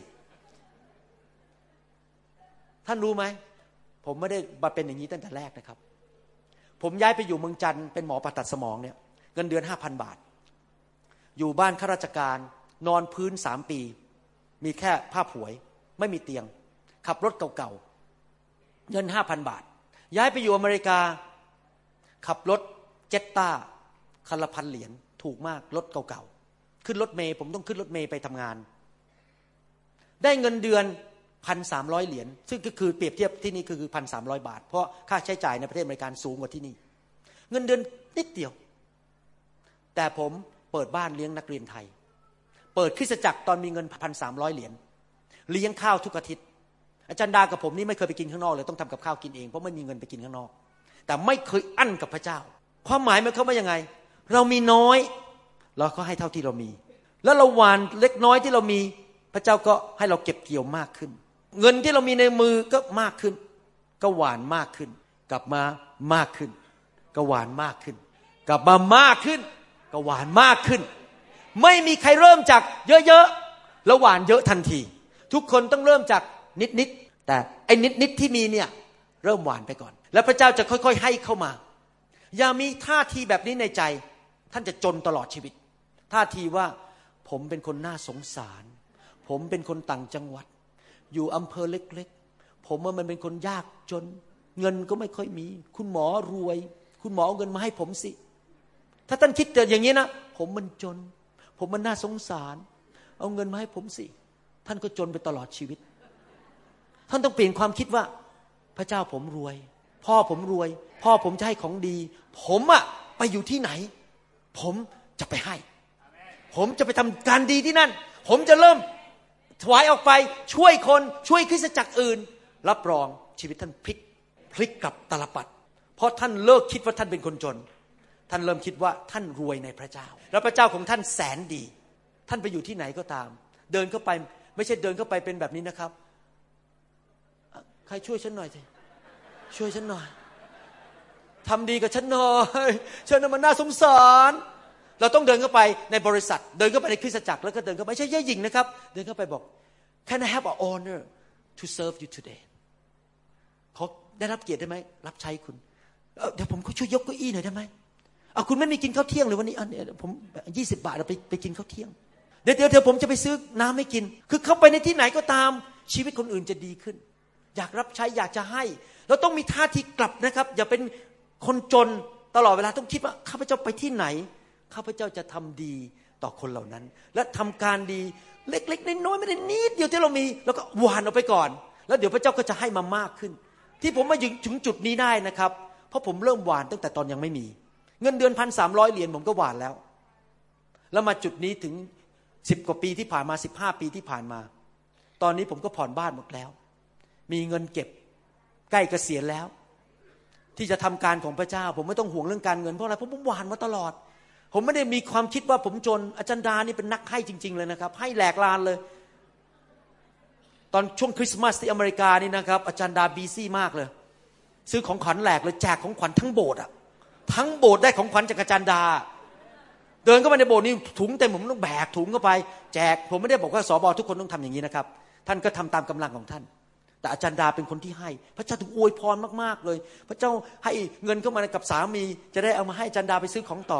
ท่านรู้ไหมผมไม่ได้มาเป็นอย่างนี้ตั้งแต่แรกนะครับผมย้ายไปอยู่เมืองจันทร์เป็นหมอผ่าตัดสมองเนี่ยเงินเดือน ห้าพัน บาทอยู่บ้านข้าราชการนอนพื้นสามปีมีแค่ผ้าผวยไม่มีเตียงขับรถเก่าๆเงิน ห้าพัน บาทย้ายไปอยู่อเมริกาขับรถเจ็ตต้าคันละพันเหรียญถูกมากรถเก่าๆขึ้นรถเมล์ผมต้องขึ้นรถเมล์ไปทำงานได้เงินเดือน หนึ่งพันสามร้อย เหรียญซึ่งก็คือเปรียบเทียบที่นี่คือ หนึ่งพันสามร้อย บาทเพราะค่าใช้จ่ายในประเทศอเมริกันสูงกว่าที่นี่เงินเดือนนิดเดียวแต่ผมเปิดบ้านเลี้ยงนักเรียนไทยเปิดคริสตจักรตอนมีเงิน หนึ่งพันสามร้อย เหรียญเลี้ยงข้าวทุกอาทิตย์อาจารย์ดากับผมนี่ไม่เคยไปกินข้างนอกเลยต้องทำกับข้าวกินเองเพราะไม่มีเงินไปกินข้างนอกแต่ไม่เคยอั้นกับพระเจ้าความหมายมันเขาว่ายังไงเรามีน้อยเราก็ให้เท่าที่เรามีแล้วเราหว่านเล็กน้อยที่เรามีพระเจ้าก็ให้เราเก็บเกี่ยวมากขึ้นเงินที่เรามีในมือก็มากขึ้นก็หว่านมากขึ้นกลับมามากขึ้นก็หว่านมากขึ้นกลับมามากขึ้นก็หว่านมากขึ้นไม่มีใครเริ่มจากเยอะๆแล้วหว่านเยอะทันทีทุกคนต้องเริ่มจากนิดๆแต่ไอ้นิดๆที่มีเนี่ยเริ่มหว่านไปก่อนแล้วพระเจ้าจะค่อยๆให้เข้ามาอย่ามีท่าทีแบบนี้ในใจท่านจะจนตลอดชีวิตท่าทีว่าผมเป็นคนน่าสงสารผมเป็นคนต่างจังหวัดอยู่อำเภอเล็กๆผมว่ามันเป็นคนยากจนเงินก็ไม่ค่อยมีคุณหมอรวยคุณหมอเอาเงินมาให้ผมสิถ้าท่านคิดแต่อย่างนี้นะผมมันจนผมมันน่าสงสารเอาเงินมาให้ผมสิท่านก็จนไปตลอดชีวิตท่านต้องเปลี่ยนความคิดว่าพระเจ้าผมรวยพ่อผมรวยพ่อผมจะให้ของดีผมอะไปอยู่ที่ไหนผมจะไปให้ผมจะไปทำการดีที่นั่นผมจะเริ่มถวายออกไปช่วยคนช่วยคริสตจักรอื่นรับรองชีวิตท่านพลิกพลิกกลับตลปัดเพราะท่านเลิกคิดว่าท่านเป็นคนจนท่านเริ่มคิดว่าท่านรวยในพระเจ้าแล้วพระเจ้าของท่านแสนดีท่านไปอยู่ที่ไหนก็ตามเดินเข้าไปไม่ใช่เดินเข้าไปเป็นแบบนี้นะครับใครช่วยฉันหน่อยสิช่วยฉันหน่อยทำดีกับฉันหน่อยฉันน่ะมันน่าสงสารเราต้องเดินเข้าไปในบริษัทเดินเข้าไปในคริสตจักรแล้วก็เดินเข้าไปไม่ใช่แย่หยิ่งนะครับเดินเข้าไปบอก Can I have an honor to serve you today เขาได้รับเกียรติได้ไหมรับใช้คุณเดี๋ยวผมก็ช่วยยกเก้าอี้หน่อยได้ไหมเอาคุณไม่มีกินข้าวเที่ยงเลยวันนี้อันนี้ผมยี่สิบบาทเราไปไปกินข้าวเที่ยงเดี๋ยวเดี๋ยวผมจะไปซื้อน้ำให้กินคือเข้าไปในที่ไหนก็ตามชีวิตคนอื่นจะดีขึ้นอยากรับใช้อยากจะให้เราต้องมีท่าทีกลับนะครับอย่าเป็นคนจนตลอดเวลาต้องคิดว่าข้าพเจ้าไปที่ไหนข้าพเจ้าจะทำดีต่อคนเหล่านั้นและทำการดีเล็กๆน้อยๆไม่ได้นิดเดียวที่เรามีแล้วก็หวานออกไปก่อนแล้วเดี๋ยวพระเจ้าก็จะให้มามากขึ้นที่ผมมาถึงจุดนี้ได้นะครับเพราะผมเริ่มหวานตั้งแต่ตอนยังไม่มีเงินเดือน หนึ่งพันสามร้อย เหรียญผมก็หวานแล้วแล้วมาจุดนี้ถึงสิบกว่าปีที่ผ่านมาสิบห้าปีที่ผ่านมาตอนนี้ผมก็ผ่อนบ้านหมดแล้วมีเงินเก็บใกล้เกษียณแล้วที่จะทำการของพระเจ้าผมไม่ต้องห่วงเรื่องการเงินเพราะอะไรเพราะผมหวานมาตลอดผมไม่ได้มีความคิดว่าผมจนอาจารย์ดานี่เป็นนักให้จริงๆเลยนะครับให้แหลกลานเลยตอนช่วงคริสต์มาสที่อเมริกานี่นะครับอาจารย์ดาบีซี่มากเลยซื้อของขวัญแหลกเลยแจกของขวัญทั้งโบสถ์อะทั้งโบสถ์ได้ของขวัญจากอาจารย์ดาเดินเข้ามาในโบสถ์นี่ถุงเต็มผมต้องแบกถุงเข้าไปแจกผมไม่ได้บอกว่าสบทุกคนต้องทำอย่างนี้นะครับท่านก็ทำตามกำลังของท่านแต่อาจารย์ดาเป็นคนที่ให้พระเจ้าถึงอวยพรมากๆเลยพระเจ้าให้เงินเข้ามากับสามีจะได้เอามาให้อาจารย์ดาไปซื้อของต่อ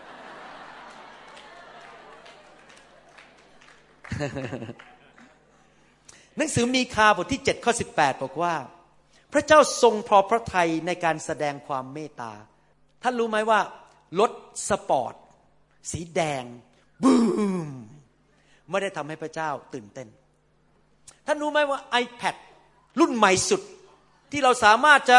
หนังสือมีคาบทที่เจ็ดข้อสิบแปดบอกว่าพระเจ้าทรงพอพระทัยในการแสดงความเมตตาท่านรู้ไหมว่ารถสปอร์ตสีแดงบูมไม่ได้ทำให้พระเจ้าตื่นเต้นท่านรู้ไหมว่า iPad รุ่นใหม่สุดที่เราสามารถจะ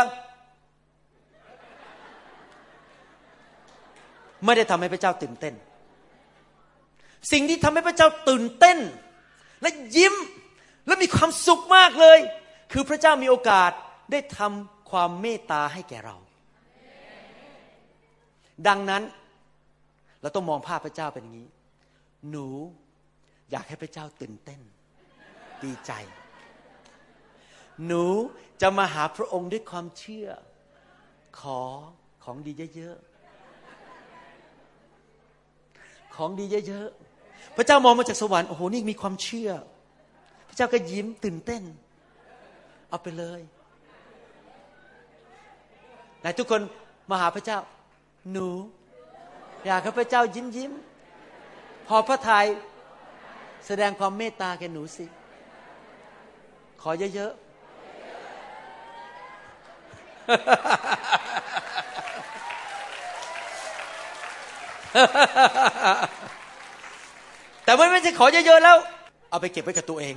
ไม่ได้ทำให้พระเจ้าตื่นเต้นสิ่งที่ทำให้พระเจ้าตื่นเต้นและยิ้มและมีความสุขมากเลยคือพระเจ้ามีโอกาสได้ทำความเมตตาให้แก่เราดังนั้นเราต้องมองภาพพระเจ้าเป็นอย่างนี้หนูอยากให้พระเจ้าตื่นเต้นดีใจหนูจะมาหาพระองค์ด้วยความเชื่อขอของดีเยอะๆของดีเยอะๆพระเจ้ามองมาจากสวรรค์โอ้โหนี่มีความเชื่อพระเจ้าก็ยิ้มตื่นเต้นเอาไปเลยไหนทุกคนมาหาพระเจ้าหนูอยากให้พระเจ้ายิ้มยิ้มพอพระทัยแสดงความเมตตาแก่หนูสิขอเยอะๆแต่มันไม่ใช่ขอเยอะๆแล้วเอาไปเก็บไว้กับตัวเอง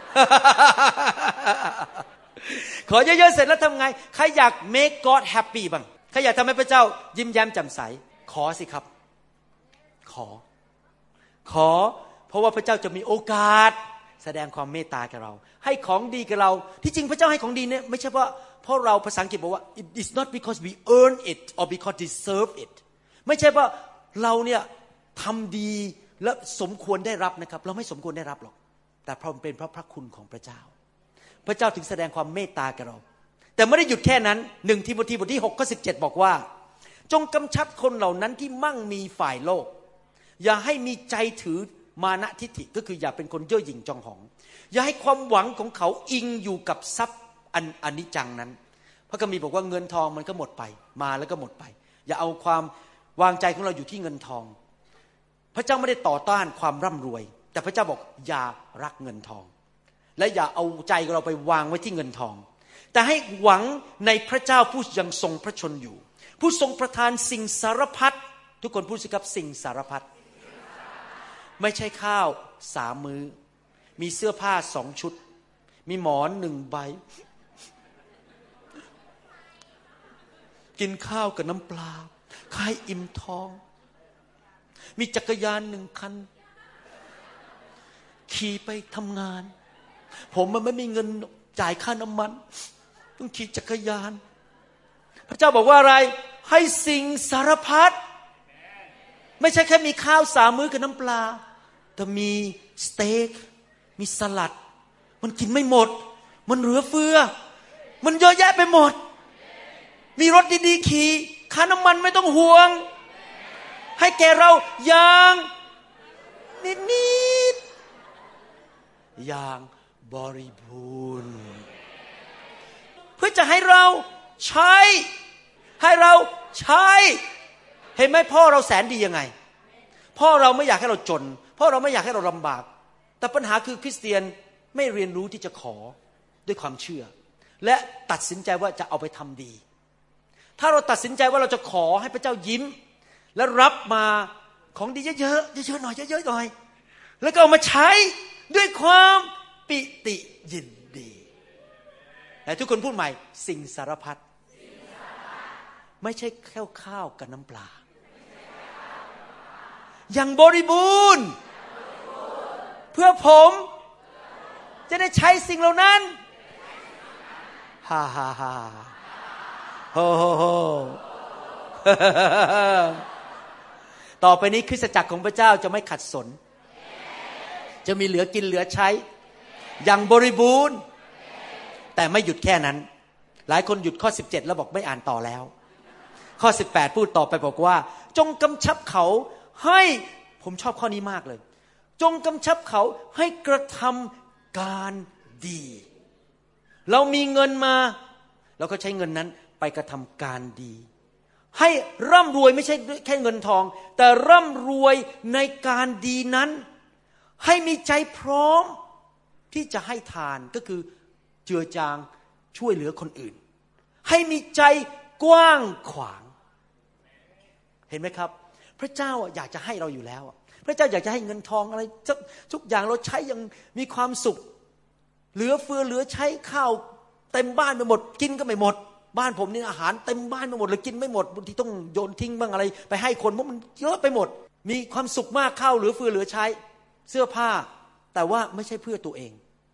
ขอเยอะๆเสร็จแล้วทำไงใครอยาก make God happy บ้างใครอยากทำให้พระเจ้ายิ้มแย้มแจ่มใสขอสิครับขอขอเพราะว่าพระเจ้าจะมีโอกาสแสดงความเมตตากับเราให้ของดีกับเราที่จริงพระเจ้าให้ของดีเนี่ยไม่ใช่เพราะเพราะเราภาษาอังกฤษบอกว่า it's not because we earn it or because deserve it ไม่ใช่ว่าเราเนี่ยทำดีและสมควรได้รับนะครับเราไม่สมควรได้รับหรอกแต่เพราะมันเป็นเพราะพระคุณของพระเจ้าพระเจ้าถึงแสดงความเมตตากับเราแต่ไม่ได้หยุดแค่นั้นหนึ่งทิโมธีบทที่หกข้อสิบเจ็ดบอกว่าจงกำชับคนเหล่านั้นที่มั่งมีฝ่ายโลกอย่าให้มีใจถือมานะทิฏฐิก็คืออย่าเป็นคนเย่อหยิ่งจองหองอย่าให้ความหวังของเขาอิงอยู่กับทรัพย์อันอนิจจังนั้นพระคัมภีร์บอกว่าเงินทองมันก็หมดไปมาแล้วก็หมดไปอย่าเอาความวางใจของเราอยู่ที่เงินทองพระเจ้าไม่ได้ต่อต้านความร่ำรวยแต่พระเจ้าบอกอย่ารักเงินทองและอย่าเอาใจของเราไปวางไว้ที่เงินทองแต่ให้หวังในพระเจ้าผู้ยังทรงพระชนอยู่ผู้ทรงประทานสิ่งสารพัดทุกคนพูดสิครับสิ่งสารพัดไม่ใช่ข้าวสามมื้อมีเสื้อผ้าสองชุดมีหมอนหนึ่งใบกินข้าวกับน้ำปลาคายอิ่มท้องมีจักรยานหนึ่งคันขี่ไปทำงานผมมันไม่มีเงินจ่ายค่าน้ำมันต้องขี่จักรยานพระเจ้าบอกว่าอะไรให้สิ่งสารพัดไม่ใช่แค่มีข้าวสามมื้อกับน้ำปลาแต่มีสเต็กมีสลัดมันกินไม่หมดมันเหลือเฟือมันเยอะแยะไปหมดมีรถดีๆขี่ค่าน้ำมันไม่ต้องห่วงให้แก่เราอย่างนิดๆอย่างบริบูรณ์เพื่อจะให้เราใช้ให้เราใช้เห็นไหมพ่อเราแสนดียังไงพ่อเราไม่อยากให้เราจนพ่อเราไม่อยากให้เราลำบากแต่ปัญหาคือคริสเตียนไม่เรียนรู้ที่จะขอด้วยความเชื่อและตัดสินใจว่าจะเอาไปทำดีถ้าเราตัดสินใจว่าเราจะขอให้พระเจ้ายิ้มและรับมาของดีเยอะๆเยอะๆหน่อยเยอะๆหน่อยแล้วก็เอามาใช้ด้วยความปิติยินดีแต่ทุกคนพูดใหม่สิ่งสารพัดไม่ใช่แค่ข้าวกับน้ำปลาอย่างบริบูรณ์เพื่อผมจะได้ใช้สิ่งเหล่านั้นฮ่าฮ่าฮ่าโฮโฮโฮต่อไปนี้คริสตจักรของพระเจ้าจะไม่ขัดสนจะมีเหลือกินเหลือใช้อย่างบริบูรณ์แต่ไม่หยุดแค่นั้นหลายคนหยุดข้อสิบเจ็ดแล้วบอกไม่อ่านต่อแล้วข้อสิบแปดพูดต่อไปบอกว่าจงกำชับเขาให้ผมชอบข้อนี้มากเลยจงกำชับเขาให้กระทำการดีเรามีเงินมาเราก็ใช้เงินนั้นไปกระทำการดีให้ร่ำรวยไม่ใช่แค่เงินทองแต่ร่ำรวยในการดีนั้นให้มีใจพร้อมที่จะให้ทานก็คือเจือจางช่วยเหลือคนอื่นให้มีใจกว้างขวางเห็นไหมครับพระเจ้าอยากจะให้เราอยู่แล้วพระเจ้าอยากจะให้เงินทองอะไรทุกอย่างเราใช้อย่างมีความสุขเหลือเฟือเหลือใช้ข้าวเต็มบ้านไปหมดกินก็ไม่หมดบ้านผมนี่อาหารเต็มบ้านไปหมดเลยกินไม่หมดบางทีต้องโยนทิ้งบ้างอะไรไปให้คนเพราะมันเยอะไปหมดมีความสุขมากข้าวเหลือเฟือเหลือใช้เสื้อผ้าแต่ว่าไม่ใช่เพื่อตัวเอง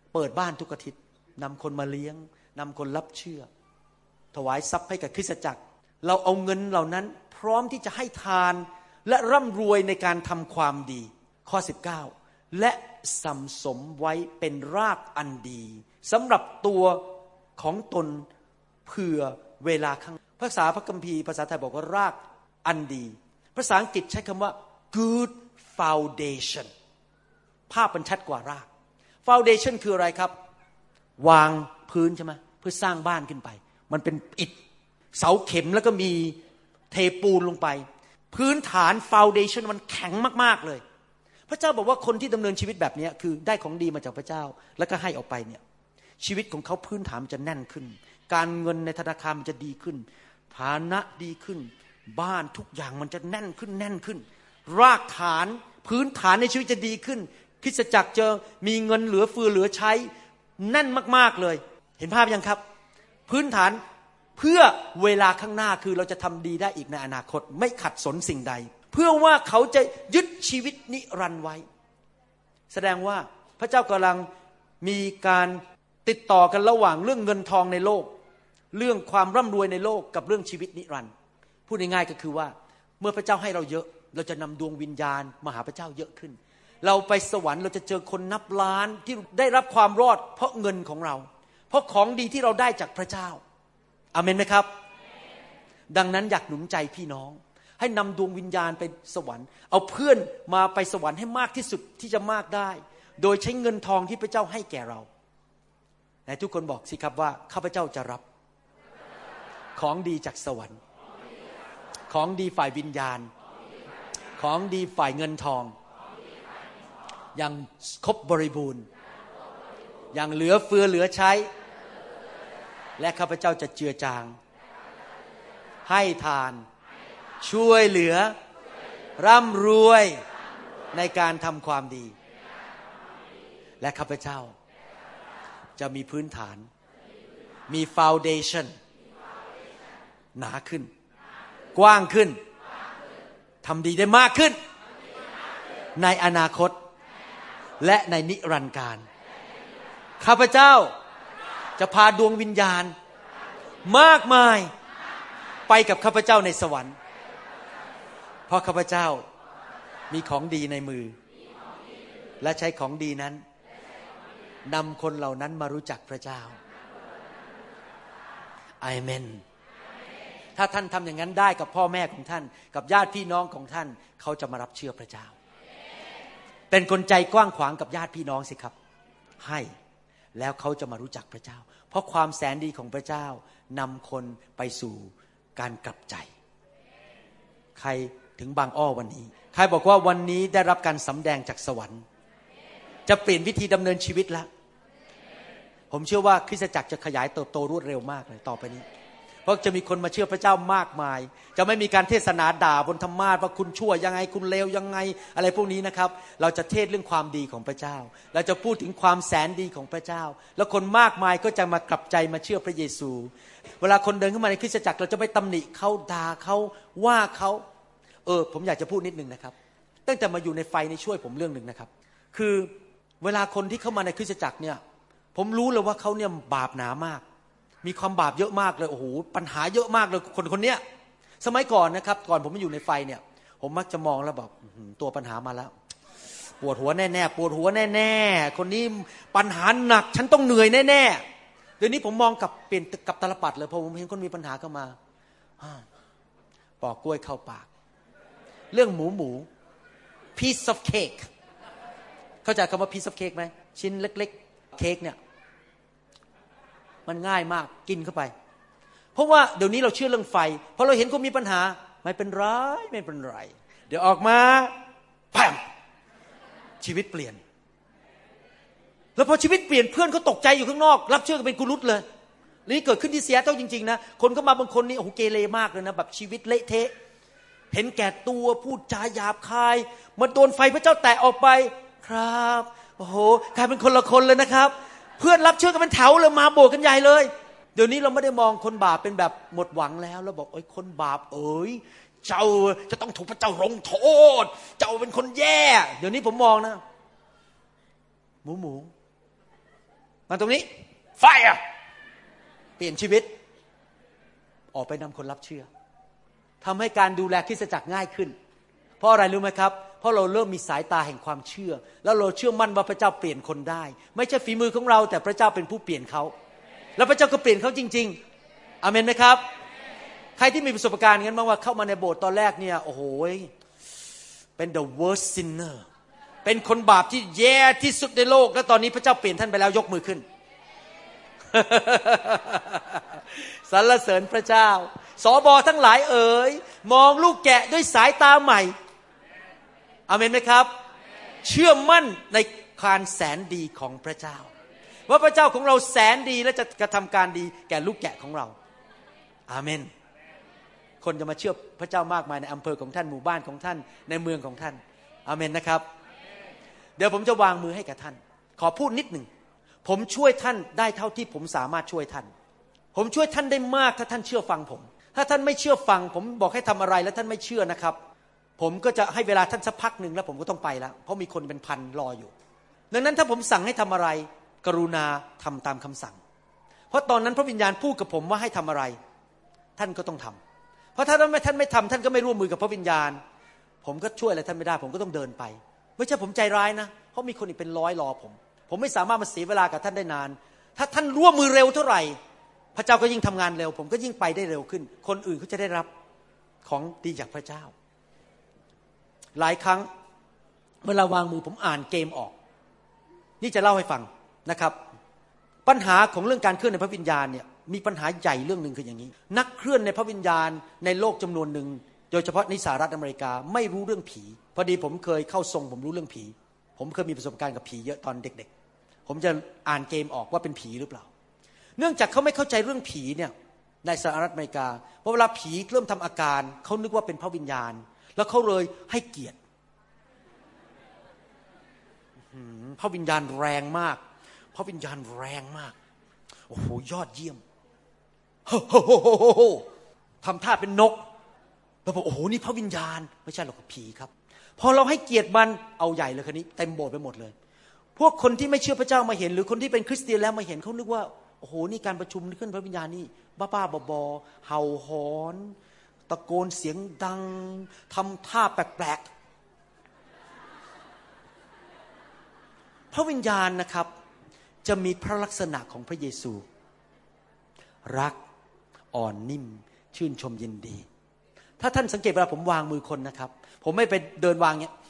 เปิดบ้านทุกอาทิตย์นำคนมาเลี้ยงนำคนรับเชื่อถวายทรัพย์ให้กับคริสตจักรเราเอาเงินเหล่านั้นพร้อมที่จะให้ทานและร่ำรวยในการทำความดีข้อสิบเก้าและสัมสมไว้เป็นรากอันดีสำหรับตัวของตนเผื่อเวลาข้างภาษาพระคัมภีร์ภาษาไทยบอกว่ารากอันดีภาษาอังกฤษใช้คำว่า good foundation ภาพมันชัดกว่าราก foundation คืออะไรครับวางพื้นใช่ไหมเพื่อสร้างบ้านขึ้นไปมันเป็นอิฐเสาเข็มแล้วก็มีเทปูนลงไปพื้นฐาน foundation มันแข็งมากๆเลยพระเจ้าบอกว่าคนที่ดำเนินชีวิตแบบนี้คือได้ของดีมาจากพระเจ้าแล้วก็ให้ออกไปเนี่ยชีวิตของเขาพื้นฐานมันจะแน่นขึ้นการเงินในธนาคารมันจะดีขึ้นฐานะดีขึ้นบ้านทุกอย่างมันจะแน่นขึ้นแน่นขึ้นรากฐานพื้นฐานในชีวิตจะดีขึ้นคริสตจักรจะมีเงินเหลือเฟือเหลือใช้แน่นมากๆเลยเห็นภาพยังครับพื้นฐานเพื่อเวลาข้างหน้าคือเราจะทำดีได้อีกในอนาคตไม่ขัดสนสิ่งใดเพื่อว่าเขาจะยึดชีวิตนิรันดร์ไว้แสดงว่าพระเจ้ากำลังมีการติดต่อกันระหว่างเรื่องเงินทองในโลกเรื่องความร่ำรวยในโลกกับเรื่องชีวิตนิรันดร์พูดง่ายๆก็คือว่าเมื่อพระเจ้าให้เราเยอะเราจะนำดวงวิญญาณมาหาพระเจ้าเยอะขึ้นเราไปสวรรค์เราจะเจอคนนับล้านที่ได้รับความรอดเพราะเงินของเราเพราะของดีที่เราได้จากพระเจ้าอาเมนไหมครับดังนั้นอยากหนุนใจพี่น้องให้นำดวงวิญญาณไปสวรรค์เอาเพื่อนมาไปสวรรค์ให้มากที่สุดที่จะมากได้โดยใช้เงินทองที่พระเจ้าให้แก่เราไหนทุกคนบอกสิครับว่าข้าพเจ้าจะรับของดีจากสวรรค์ของดีฝ่ายวิญญาณของดีฝ่ายเงินทองอย่างครบบริบูรณ์อย่างเหลือเฟือเหลือใช้และข้าพเจ้าจะเจือจางให้ทานช่วยเหลือร่ำรวยในการทำความดีและข้าพเจ้าจะมีพื้นฐานมีฟาวเดชั่นหนาขึ้นกว้างขึ้นทำดีได้มากขึ้นในอนาคตและในนิรันดร์การข้าพเจ้าจะพาดวงวิญญาณมากมายไปกับข้าพเจ้าในสวรรค์เพราะข้าพเจ้ามีของดีในมือและใช้ของดีนั้นนำคนเหล่านั้นมารู้จักพระเจ้าอาเมนถ้าท่านทำอย่างนั้นได้กับพ่อแม่ของท่านกับญาติพี่น้องของท่านเขาจะมารับเชื่อพระเจ้าเป็นคนใจกว้างขวางกับญาติพี่น้องสิครับให้แล้วเขาจะมารู้จักพระเจ้าเพราะความแสนดีของพระเจ้านำคนไปสู่การกลับใจใครถึงบางอ้อวันนี้ใครบอกว่าวันนี้ได้รับการสำแดงจากสวรรค์จะเปลี่ยนวิธีดำเนินชีวิตแล้วผมเชื่อว่าคริสตจักรจะขยายเติบโตรวดเร็วมากเลยต่อไปนี้เพราะจะมีคนมาเชื่อพระเจ้ามากมายจะไม่มีการเทศนาด่าบนธรรมาสน์ว่าคุณชั่วยังไงคุณเลวยังไงอะไรพวกนี้นะครับเราจะเทศเรื่องความดีของพระเจ้าเราจะพูดถึงความแสนดีของพระเจ้าแล้วคนมากมายก็จะมากลับใจมาเชื่อพระเยซูเวลาคนเดินเข้ามาในคริสตจักรเราจะไม่ตำหนิเขาด่าเขาว่าเขาเออผมอยากจะพูดนิดนึงนะครับตั้งแต่มาอยู่ในไฟนี่ช่วยผมเรื่องนึงนะครับคือเวลาคนที่เข้ามาในคริสตจักรเนี่ยผมรู้เลยว่าเขาเนี่ยบาปหนามากมีความบาปเยอะมากเลยโอ้โหปัญหาเยอะมากเลยคนคนเนี้ยสมัยก่อนนะครับก่อนผมมาอยู่ในไฟเนี่ยผมมักจะมองแล้วแบบตัวปัญหามาแล้วปวดหัวแน่ๆปวดหัวแน่ๆคนนี้ปัญหาหนักฉันต้องเหนื่อยแน่ๆเดี๋ยวนี้ผมมองกับเปลี่ยนกับตาลปัดเลยพอผมเห็นคนมีปัญหาเข้ามาปอกกล้วยเข้าปากเรื่องหมูหมู piece of cake เข้าใจคำว่า piece of cake ไหมชิ้นเล็กๆเค้กเนี่ยมันง่ายมากกินเข้าไปเพราะว่าเดี๋ยวนี้เราเชื่อเรื่องไฟพอเราเห็นคนมีปัญหาไม่เป็นไรไม่เป็นไรเดี๋ยวออกมาแพมชีวิตเปลี่ยนแล้วพอชีวิตเปลี่ยนเพื่อนเขาตกใจอยู่ข้างนอกรับเชื่อกันเป็นกุลุตเลยนี่เกิดขึ้นที่เซียโตรจริงๆนะคนก็มาบางคนนี่โอ้โหเกเรมากเลยนะแบบชีวิตเละเทะเห็นแก่ตัวพูดจาหยาบคายมาโดนไฟพระเจ้าแตะออกไปครับโอ้โหกลายเป็นคนละคนเลยนะครับเพื่อนรับเชื่อกันเป็นแถวเลยมาโบกกันใหญ่เลยเดี๋ยวนี้เราไม่ได้มองคนบาปเป็นแบบหมดหวังแล้วเราบอกโอ้ยคนบาปเอ๋ยเจ้าจะต้องถูกพระเจ้าลงโทษเจ้าเป็นคนแย่เดี๋ยวนี้ผมมองนะหมูหมูมาตรงนี้ Fire เปลี่ยนชีวิตออกไปนำคนรับเชื่อทำให้การดูแลคริสตจักรง่ายขึ้นเพราะอะไรรู้ไหมครับเพราะเราเริ่มมีสายตาแห่งความเชื่อแล้วเราเชื่อมั่นว่าพระเจ้าเปลี่ยนคนได้ไม่ใช่ฝีมือของเราแต่พระเจ้าเป็นผู้เปลี่ยนเขาแล้วพระเจ้าก็เปลี่ยนเขาจริงๆอาเมนไหมครับใครที่มีประสบการณ์งั้นบ้างว่าเข้ามาในโบสถ์ตอนแรกเนี่ยโอ้โหเป็น the worst sinner เป็นคนบาปที่แย่ที่สุดในโลกแล้วตอนนี้พระเจ้าเปลี่ยนท่านไปแล้วยกมือขึ้น สรรเสริญพระเจ้าสบทั้งหลายเอ๋ยมองลูกแกะด้วยสายตาใหม่อาเมนไหมครับเชื่อมั่นในการแสนดีของพระเจ้าว่าพระเจ้าของเราแสนดีและจะกระทำการดีแก่ลูกแกะของเราอาเมนคนจะมาเชื่อพระเจ้ามากมายในอำเภอของท่านหมู่บ้านของท่านในเมืองของท่านอาเมนนะครับเดี๋ยวผมจะวางมือให้กับท่านขอพูดนิดหนึ่งผมช่วยท่านได้เท่าที่ผมสามารถช่วยท่านผมช่วยท่านได้มากถ้าท่านเชื่อฟังผมถ้าท่านไม่เชื่อฟังผมบอกให้ทำอะไรแล้วท่านไม่เชื่อนะครับผมก็จะให้เวลาท่านสักพักหนึ่งแล้วผมก็ต้องไปแล้วเพราะมีคนเป็นพันรออยู่ดังนั้นถ้าผมสั่งให้ทำอะไรกรุณาทำตามคำสั่งเพราะตอนนั้นพระวิญญาณพูดกับผมว่าให้ทำอะไรท่านก็ต้องทำเพราะถ้าท่านไม่ท่านไม่ทำท่านก็ไม่ร่วมมือกับพระวิญญาณผมก็ช่วยอะไรท่านไม่ได้ผมก็ต้องเดินไปไม่ใช่ผมใจร้ายนะเพราะมีคนอีกเป็นร้อยรอผมผมไม่สามารถมาเสียเวลากับท่านได้นานถ้าท่านร่วมมือเร็วเท่าไหร่พระเจ้าก็ยิ่งทำงานเร็วผมก็ยิ่งไปได้เร็วขึ้นคนอื่นเขาจะได้รับของดีจากพระเจ้าหลายครั้งเวลาวางมือผมอ่านเกมออกนี่จะเล่าให้ฟังนะครับปัญหาของเรื่องการเคลื่อนในพระวิญญาณเนี่ยมีปัญหาใหญ่เรื่องนึงคืออย่างนี้นักเคลื่อนในพระวิญญาณในโลกจำนวนหนึ่งโดยเฉพาะในสหรัฐอเมริกาไม่รู้เรื่องผีพอดีผมเคยเข้าทรงผมรู้เรื่องผีผมเคยมีประสบการณ์กับผีเยอะตอนเด็กๆผมจะอ่านเกมออกว่าเป็นผีหรือเปล่าเนื่องจากเขาไม่เข้าใจเรื่องผีเนี่ยในสหรัฐอเมริกาเพราะเวลาผีเริ่มทำอาการเขานึกว่าเป็นพระวิญญาณแล้วเขาเลยให้เกียรติพระวิญญาณแรงมากพระวิญญาณแรงมากโอ้โหยอดเยี่ยมทำท่าเป็นนกแล้วบอกโอ้โหนี่พระวิญญาณไม่ใช่หรอกผีครับพอเราให้เกียรติมันเอาใหญ่เลยคันนี้เต็มโบสถ์ไปหมดเลยพวกคนที่ไม่เชื่อพระเจ้ามาเห็นหรือคนที่เป็นคริสเตียนแล้วมาเห็นเขานึกว่าโอ้โหนี่การประชุมขึ้นพระวิญญาณนี่บ้าๆบอๆเห่าหอนตะโกนเสียงดังทำท่าแปลกๆพระวิญญาณนะครับจะมีพระลักษณะของพระเยซูรักอ่อนนิ่มชื่นชมยินดีถ้าท่านสังเกตเวลาผมวางมือคนนะครับผมไม่ไปเดินวางเงี้ย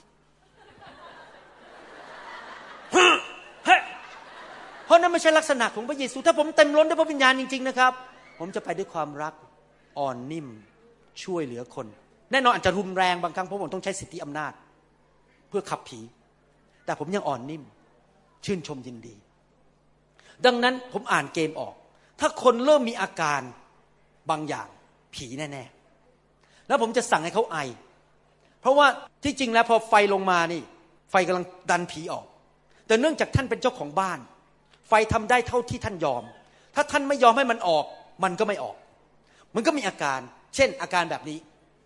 เพราะนั้นไม่ใช่ลักษณะของพระเยซูถ้าผมเต็มล้นด้วยพระวิญญาณจริงๆนะครับผมจะไปด้วยความรักอ่อนนิ่มช่วยเหลือคนแน่นอนอาจจะรุนแรงบางครั้งเพราะผมต้องใช้สิทธิอำนาจเพื่อขับผีแต่ผมยังอ่อนนิ่มชื่นชมยินดีดังนั้นผมอ่านเกมออกถ้าคนเริ่มมีอาการบางอย่างผีแน่ๆแล้วผมจะสั่งให้เขาไอเพราะว่าที่จริงแล้วพอไฟลงมานี่ไฟกำลังดันผีออกแต่เนื่องจากท่านเป็นเจ้าของบ้านไฟทำได้เท่าที่ท่านยอมถ้าท่านไม่ยอมให้มันออกมันก็ไม่ออกมันก็มีอาการเช่นอาการแบบนี้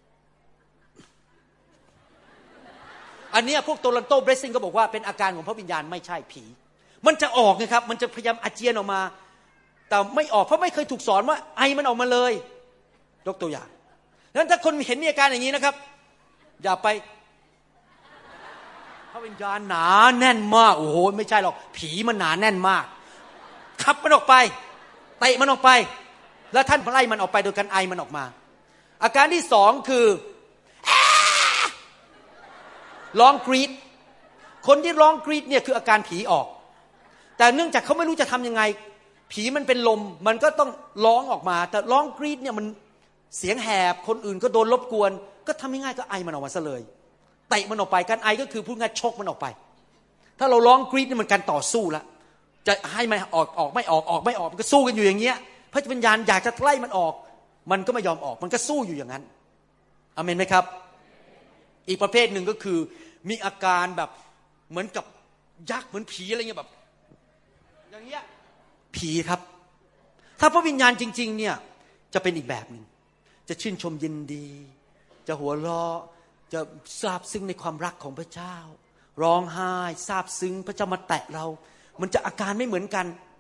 อันนี้พวกโตลันโตเบรสซิ่งก็บอกว่าเป็นอาการของพระวิญญาณไม่ใช่ผีมันจะออกนะครับมันจะพยายามอาเจียนออกมาแต่ไม่ออกเพราะไม่เคยถูกสอนว่าไอมันออกมาเลยยกตัวอย่างดังนั้นถ้าคนเห็นมีอาการอย่างนี้นะครับอย่าไปพระวิญญาณหนาแน่นมากโอ้โหไม่ใช่หรอกผีมันหนาแน่นมากขับมันออกไปเตะมันออกไปแล้วท่านไล่มันออกไปโดยการไอมันออกมาอาการที่สองคือร้องกรีดคนที่ร้องกรีดเนี่ยคืออาการผีออกแต่เนื่องจากเขาไม่รู้จะทำยังไงผีมันเป็นลมมันก็ต้องร้องออกมาแต่ร้องกรีดเนี่ยมันเสียงแหบคนอื่นก็โดนรบกวนก็ทำง่ายๆก็ไอมันออกมาซะเลยเตะมันออกไปการไอก็คือพูดง่ายชกมันออกไปถ้าเราร้องกรีดนี่มันการต่อสู้ละจะให้มันออกออกไม่ออกออกไม่ออกมันก็สู้กันอยู่อย่างเงี้ยพระวิญญาณอยากจะไล่มันออกมันก็ไม่ยอมออกมันก็สู้อยู่อย่างนั้นอาเมนไหมครับอีกประเภทหนึ่งก็คือมีอาการแบบเหมือนกับยักษ์เหมือนผีอะไรเงี้ยแบบอย่างเงี้ยผีครับถ้าพระวิญญาณจริงๆเนี่ยจะเป็นอีกแบบนึงจะชื่นชมยินดีจะหัวเราะจะซาบซึ้งในความรักของพระเจ้าร้องไห้ซาบซึ้งพระเจ้ามาแตะเรามันจะอาการไม่เหมือนกัน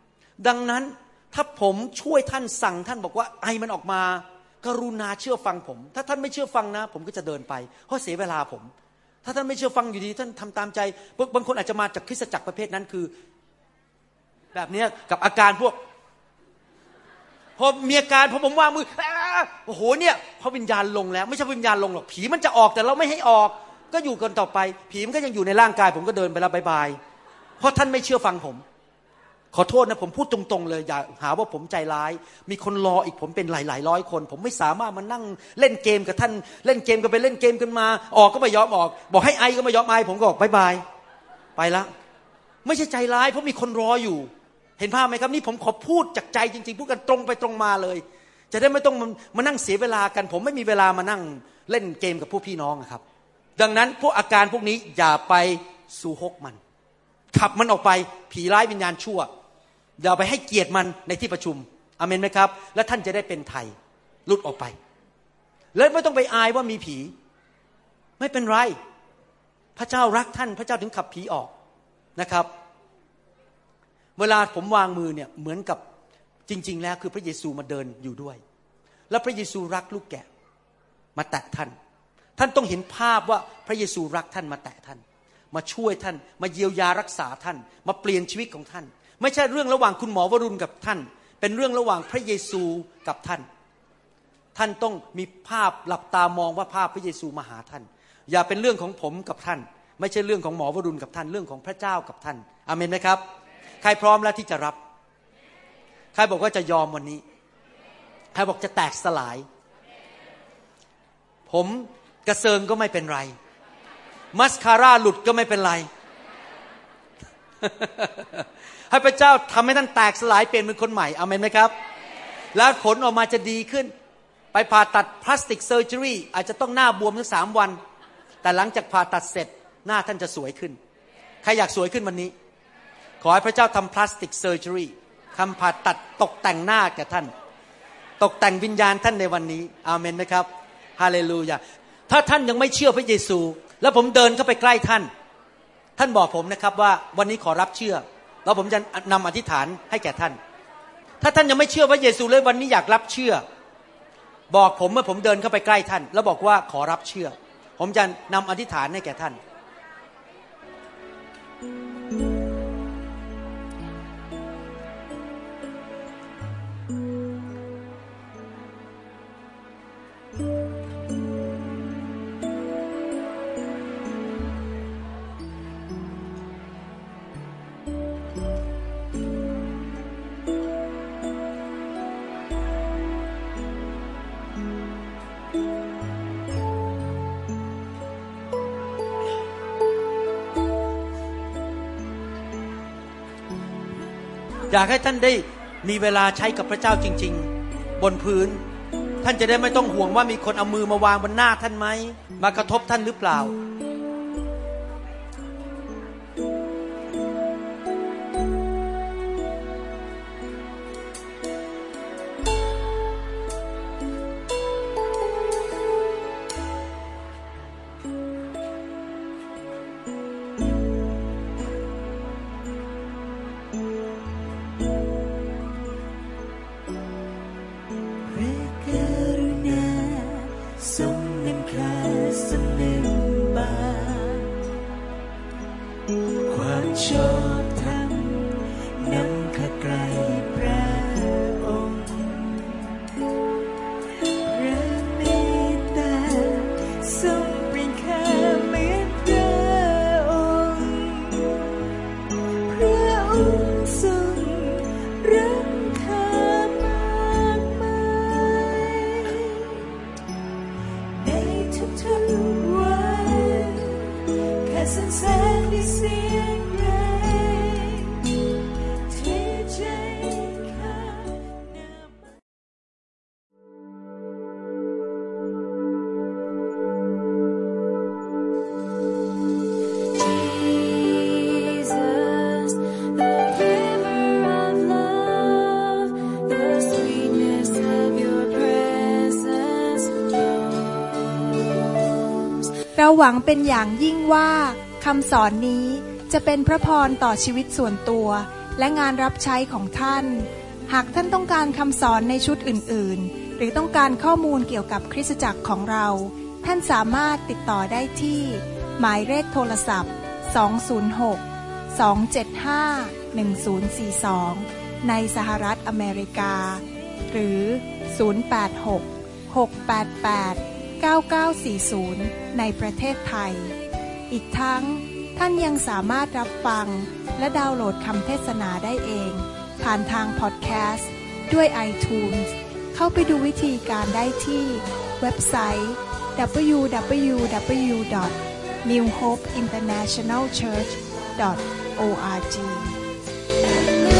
ดังนั้นถ้าผมช่วยท่านสั่งท่านบอกว่าไอมันออกมากรุณาเชื่อฟังผมถ้าท่านไม่เชื่อฟังนะผมก็จะเดินไปเพราะเสียเวลาผมถ้าท่านไม่เชื่อฟังอยู่ดีท่านทำตามใจบางคนอาจจะมาจากคริสตจักรประเภทนั้นคือแบบนี้กับอาการพวกพอมีอาการพอผมวางมือโอ้โหเนี่ยพอวิญญาณลงแล้วไม่ใช่วิญญาณลงหรอกผีมันจะออกแต่เราไม่ให้ออกก็อยู่กันต่อไปผีมันก็ยังอยู่ในร่างกายผมก็เดินไปแล้วบายบายเพราะท่านไม่เชื่อฟังผมขอโทษนะผมพูดตรงๆเลยอย่าหาว่าผมใจร้ายมีคนรออีกผมเป็นหลายๆร้อยคนผมไม่สามารถมานั่งเล่นเกมกับท่านเล่นเกมกันไปเล่นเกมกันมาออกก็ไม่ยอมออกบอกให้ไอก็ไม่ยอมไอผมก็บอกบายบายไปละไม่ใช่ใจร้ายเพราะมีคนรออยู่เห็นภาพไหมครับนี่ผมขอพูดจากใจจริงๆพูดกันตรงไปตรงมาเลยจะได้ไม่ต้องมานั่งเสียเวลากันผมไม่มีเวลามานั่งเล่นเกมกับพวกพี่น้องครับดังนั้นพวกอาการพวกนี้อย่าไปสู่ฮกมันขับมันออกไปผีร้ายวิญญาณชั่วอย่าไปให้เกียรติมันในที่ประชุมอาเมนไหมครับและท่านจะได้เป็นไทยหลุดออกไปแล้วไม่ต้องไปอายว่ามีผีไม่เป็นไรพระเจ้ารักท่านพระเจ้าถึงขับผีออกนะครับเวลาผมวางมือเนี่ยเหมือนกับจริงๆแล้วคือพระเยซูมาเดินอยู่ด้วยแล้วพระเยซูรักลูกแกะมาแตะท่านท่านต้องเห็นภาพว่าพระเยซูรักท่านมาแตะท่านมาช่วยท่านมาเยียวยารักษาท่านมาเปลี่ยนชีวิตของท่านไม่ใช่เรื่องระหว่างคุณหมอวรุณกับท่านเป็นเรื่องระหว่างพระเยซูกับท่านท่านต้องมีภาพหลับตามองว่าภาพพระเยซูมาหาท่านอย่าเป็นเรื่องของผมกับท่านไม่ใช่เรื่องของหมอวรุณกับท่านเรื่องของพระเจ้ากับท่านอาเมนไหมครับใครพร้อมแล้วที่จะรับใครบอกว่าจะยอมวันนี้ใครบอกจะแตกสลายผมกระเซิงก็ไม่เป็นไรมัสคาร่าหลุดก็ไม่เป็นไรให้พระเจ้าทำให้ท่านแตกสลายเปลี่ยนเป็นคนใหม่อาเมนไหมครับแล้วผลออกมาจะดีขึ้นไปผ่าตัดพลาสติกเซอร์เจอรี่อาจจะต้องหน้าบวมถึงสามวันแต่หลังจากผ่าตัดเสร็จหน้าท่านจะสวยขึ้นใครอยากสวยขึ้นวันนี้ขอให้พระเจ้าทำพลาสติกเซอร์เจอรี่ทำผ่าตัดตกแต่งหน้าแก่ท่านตกแต่งวิญญาณท่านในวันนี้อาเมนไหมครับฮาเลลูยาถ้าท่านยังไม่เชื่อพระเยซูแล้วผมเดินเข้าไปใกล้ท่านท่านบอกผมนะครับว่าวันนี้ขอรับเชื่อแล้วผมจะนำอธิษฐานให้แก่ท่านถ้าท่านยังไม่เชื่อพระเยซูเลยวันนี้อยากรับเชื่อบอกผมเมื่อผมเดินเข้าไปใกล้ท่านแล้วบอกว่าขอรับเชื่อผมจะนำอธิษฐานให้แก่ท่านอยากให้ท่านได้มีเวลาใช้กับพระเจ้าจริงๆบนพื้นท่านจะได้ไม่ต้องห่วงว่ามีคนเอามือมาวางบนหน้าท่านไหมมากระทบท่านหรือเปล่าเราหวังเป็นอย่างยิ่งว่าคำสอนนี้จะเป็นพระพรต่อชีวิตส่วนตัวและงานรับใช้ของท่านหากท่านต้องการคำสอนในชุดอื่นๆหรือต้องการข้อมูลเกี่ยวกับคริสตจักรของเราท่านสามารถติดต่อได้ที่หมายเลขโทรศัพท์สอง ศูนย์ หก สอง เจ็ด ห้า หนึ่ง ศูนย์ สี่ สองในสหรัฐอเมริกาหรือศูนย์ แปด หก หก แปด แปด เก้า เก้า สี่ ศูนย์ในประเทศไทยอีกทั้งท่านยังสามารถรับฟังและดาวน์โหลดคำเทศนาได้เองผ่านทางพอดแคสต์ด้วย iTunes เข้าไปดูวิธีการได้ที่เว็บไซต์ ดับเบิลยู ดับเบิลยู ดับเบิลยู ดอท นิว โฮป อินเตอร์เนชั่นแนล เชิร์ช ดอท โอ อาร์ จี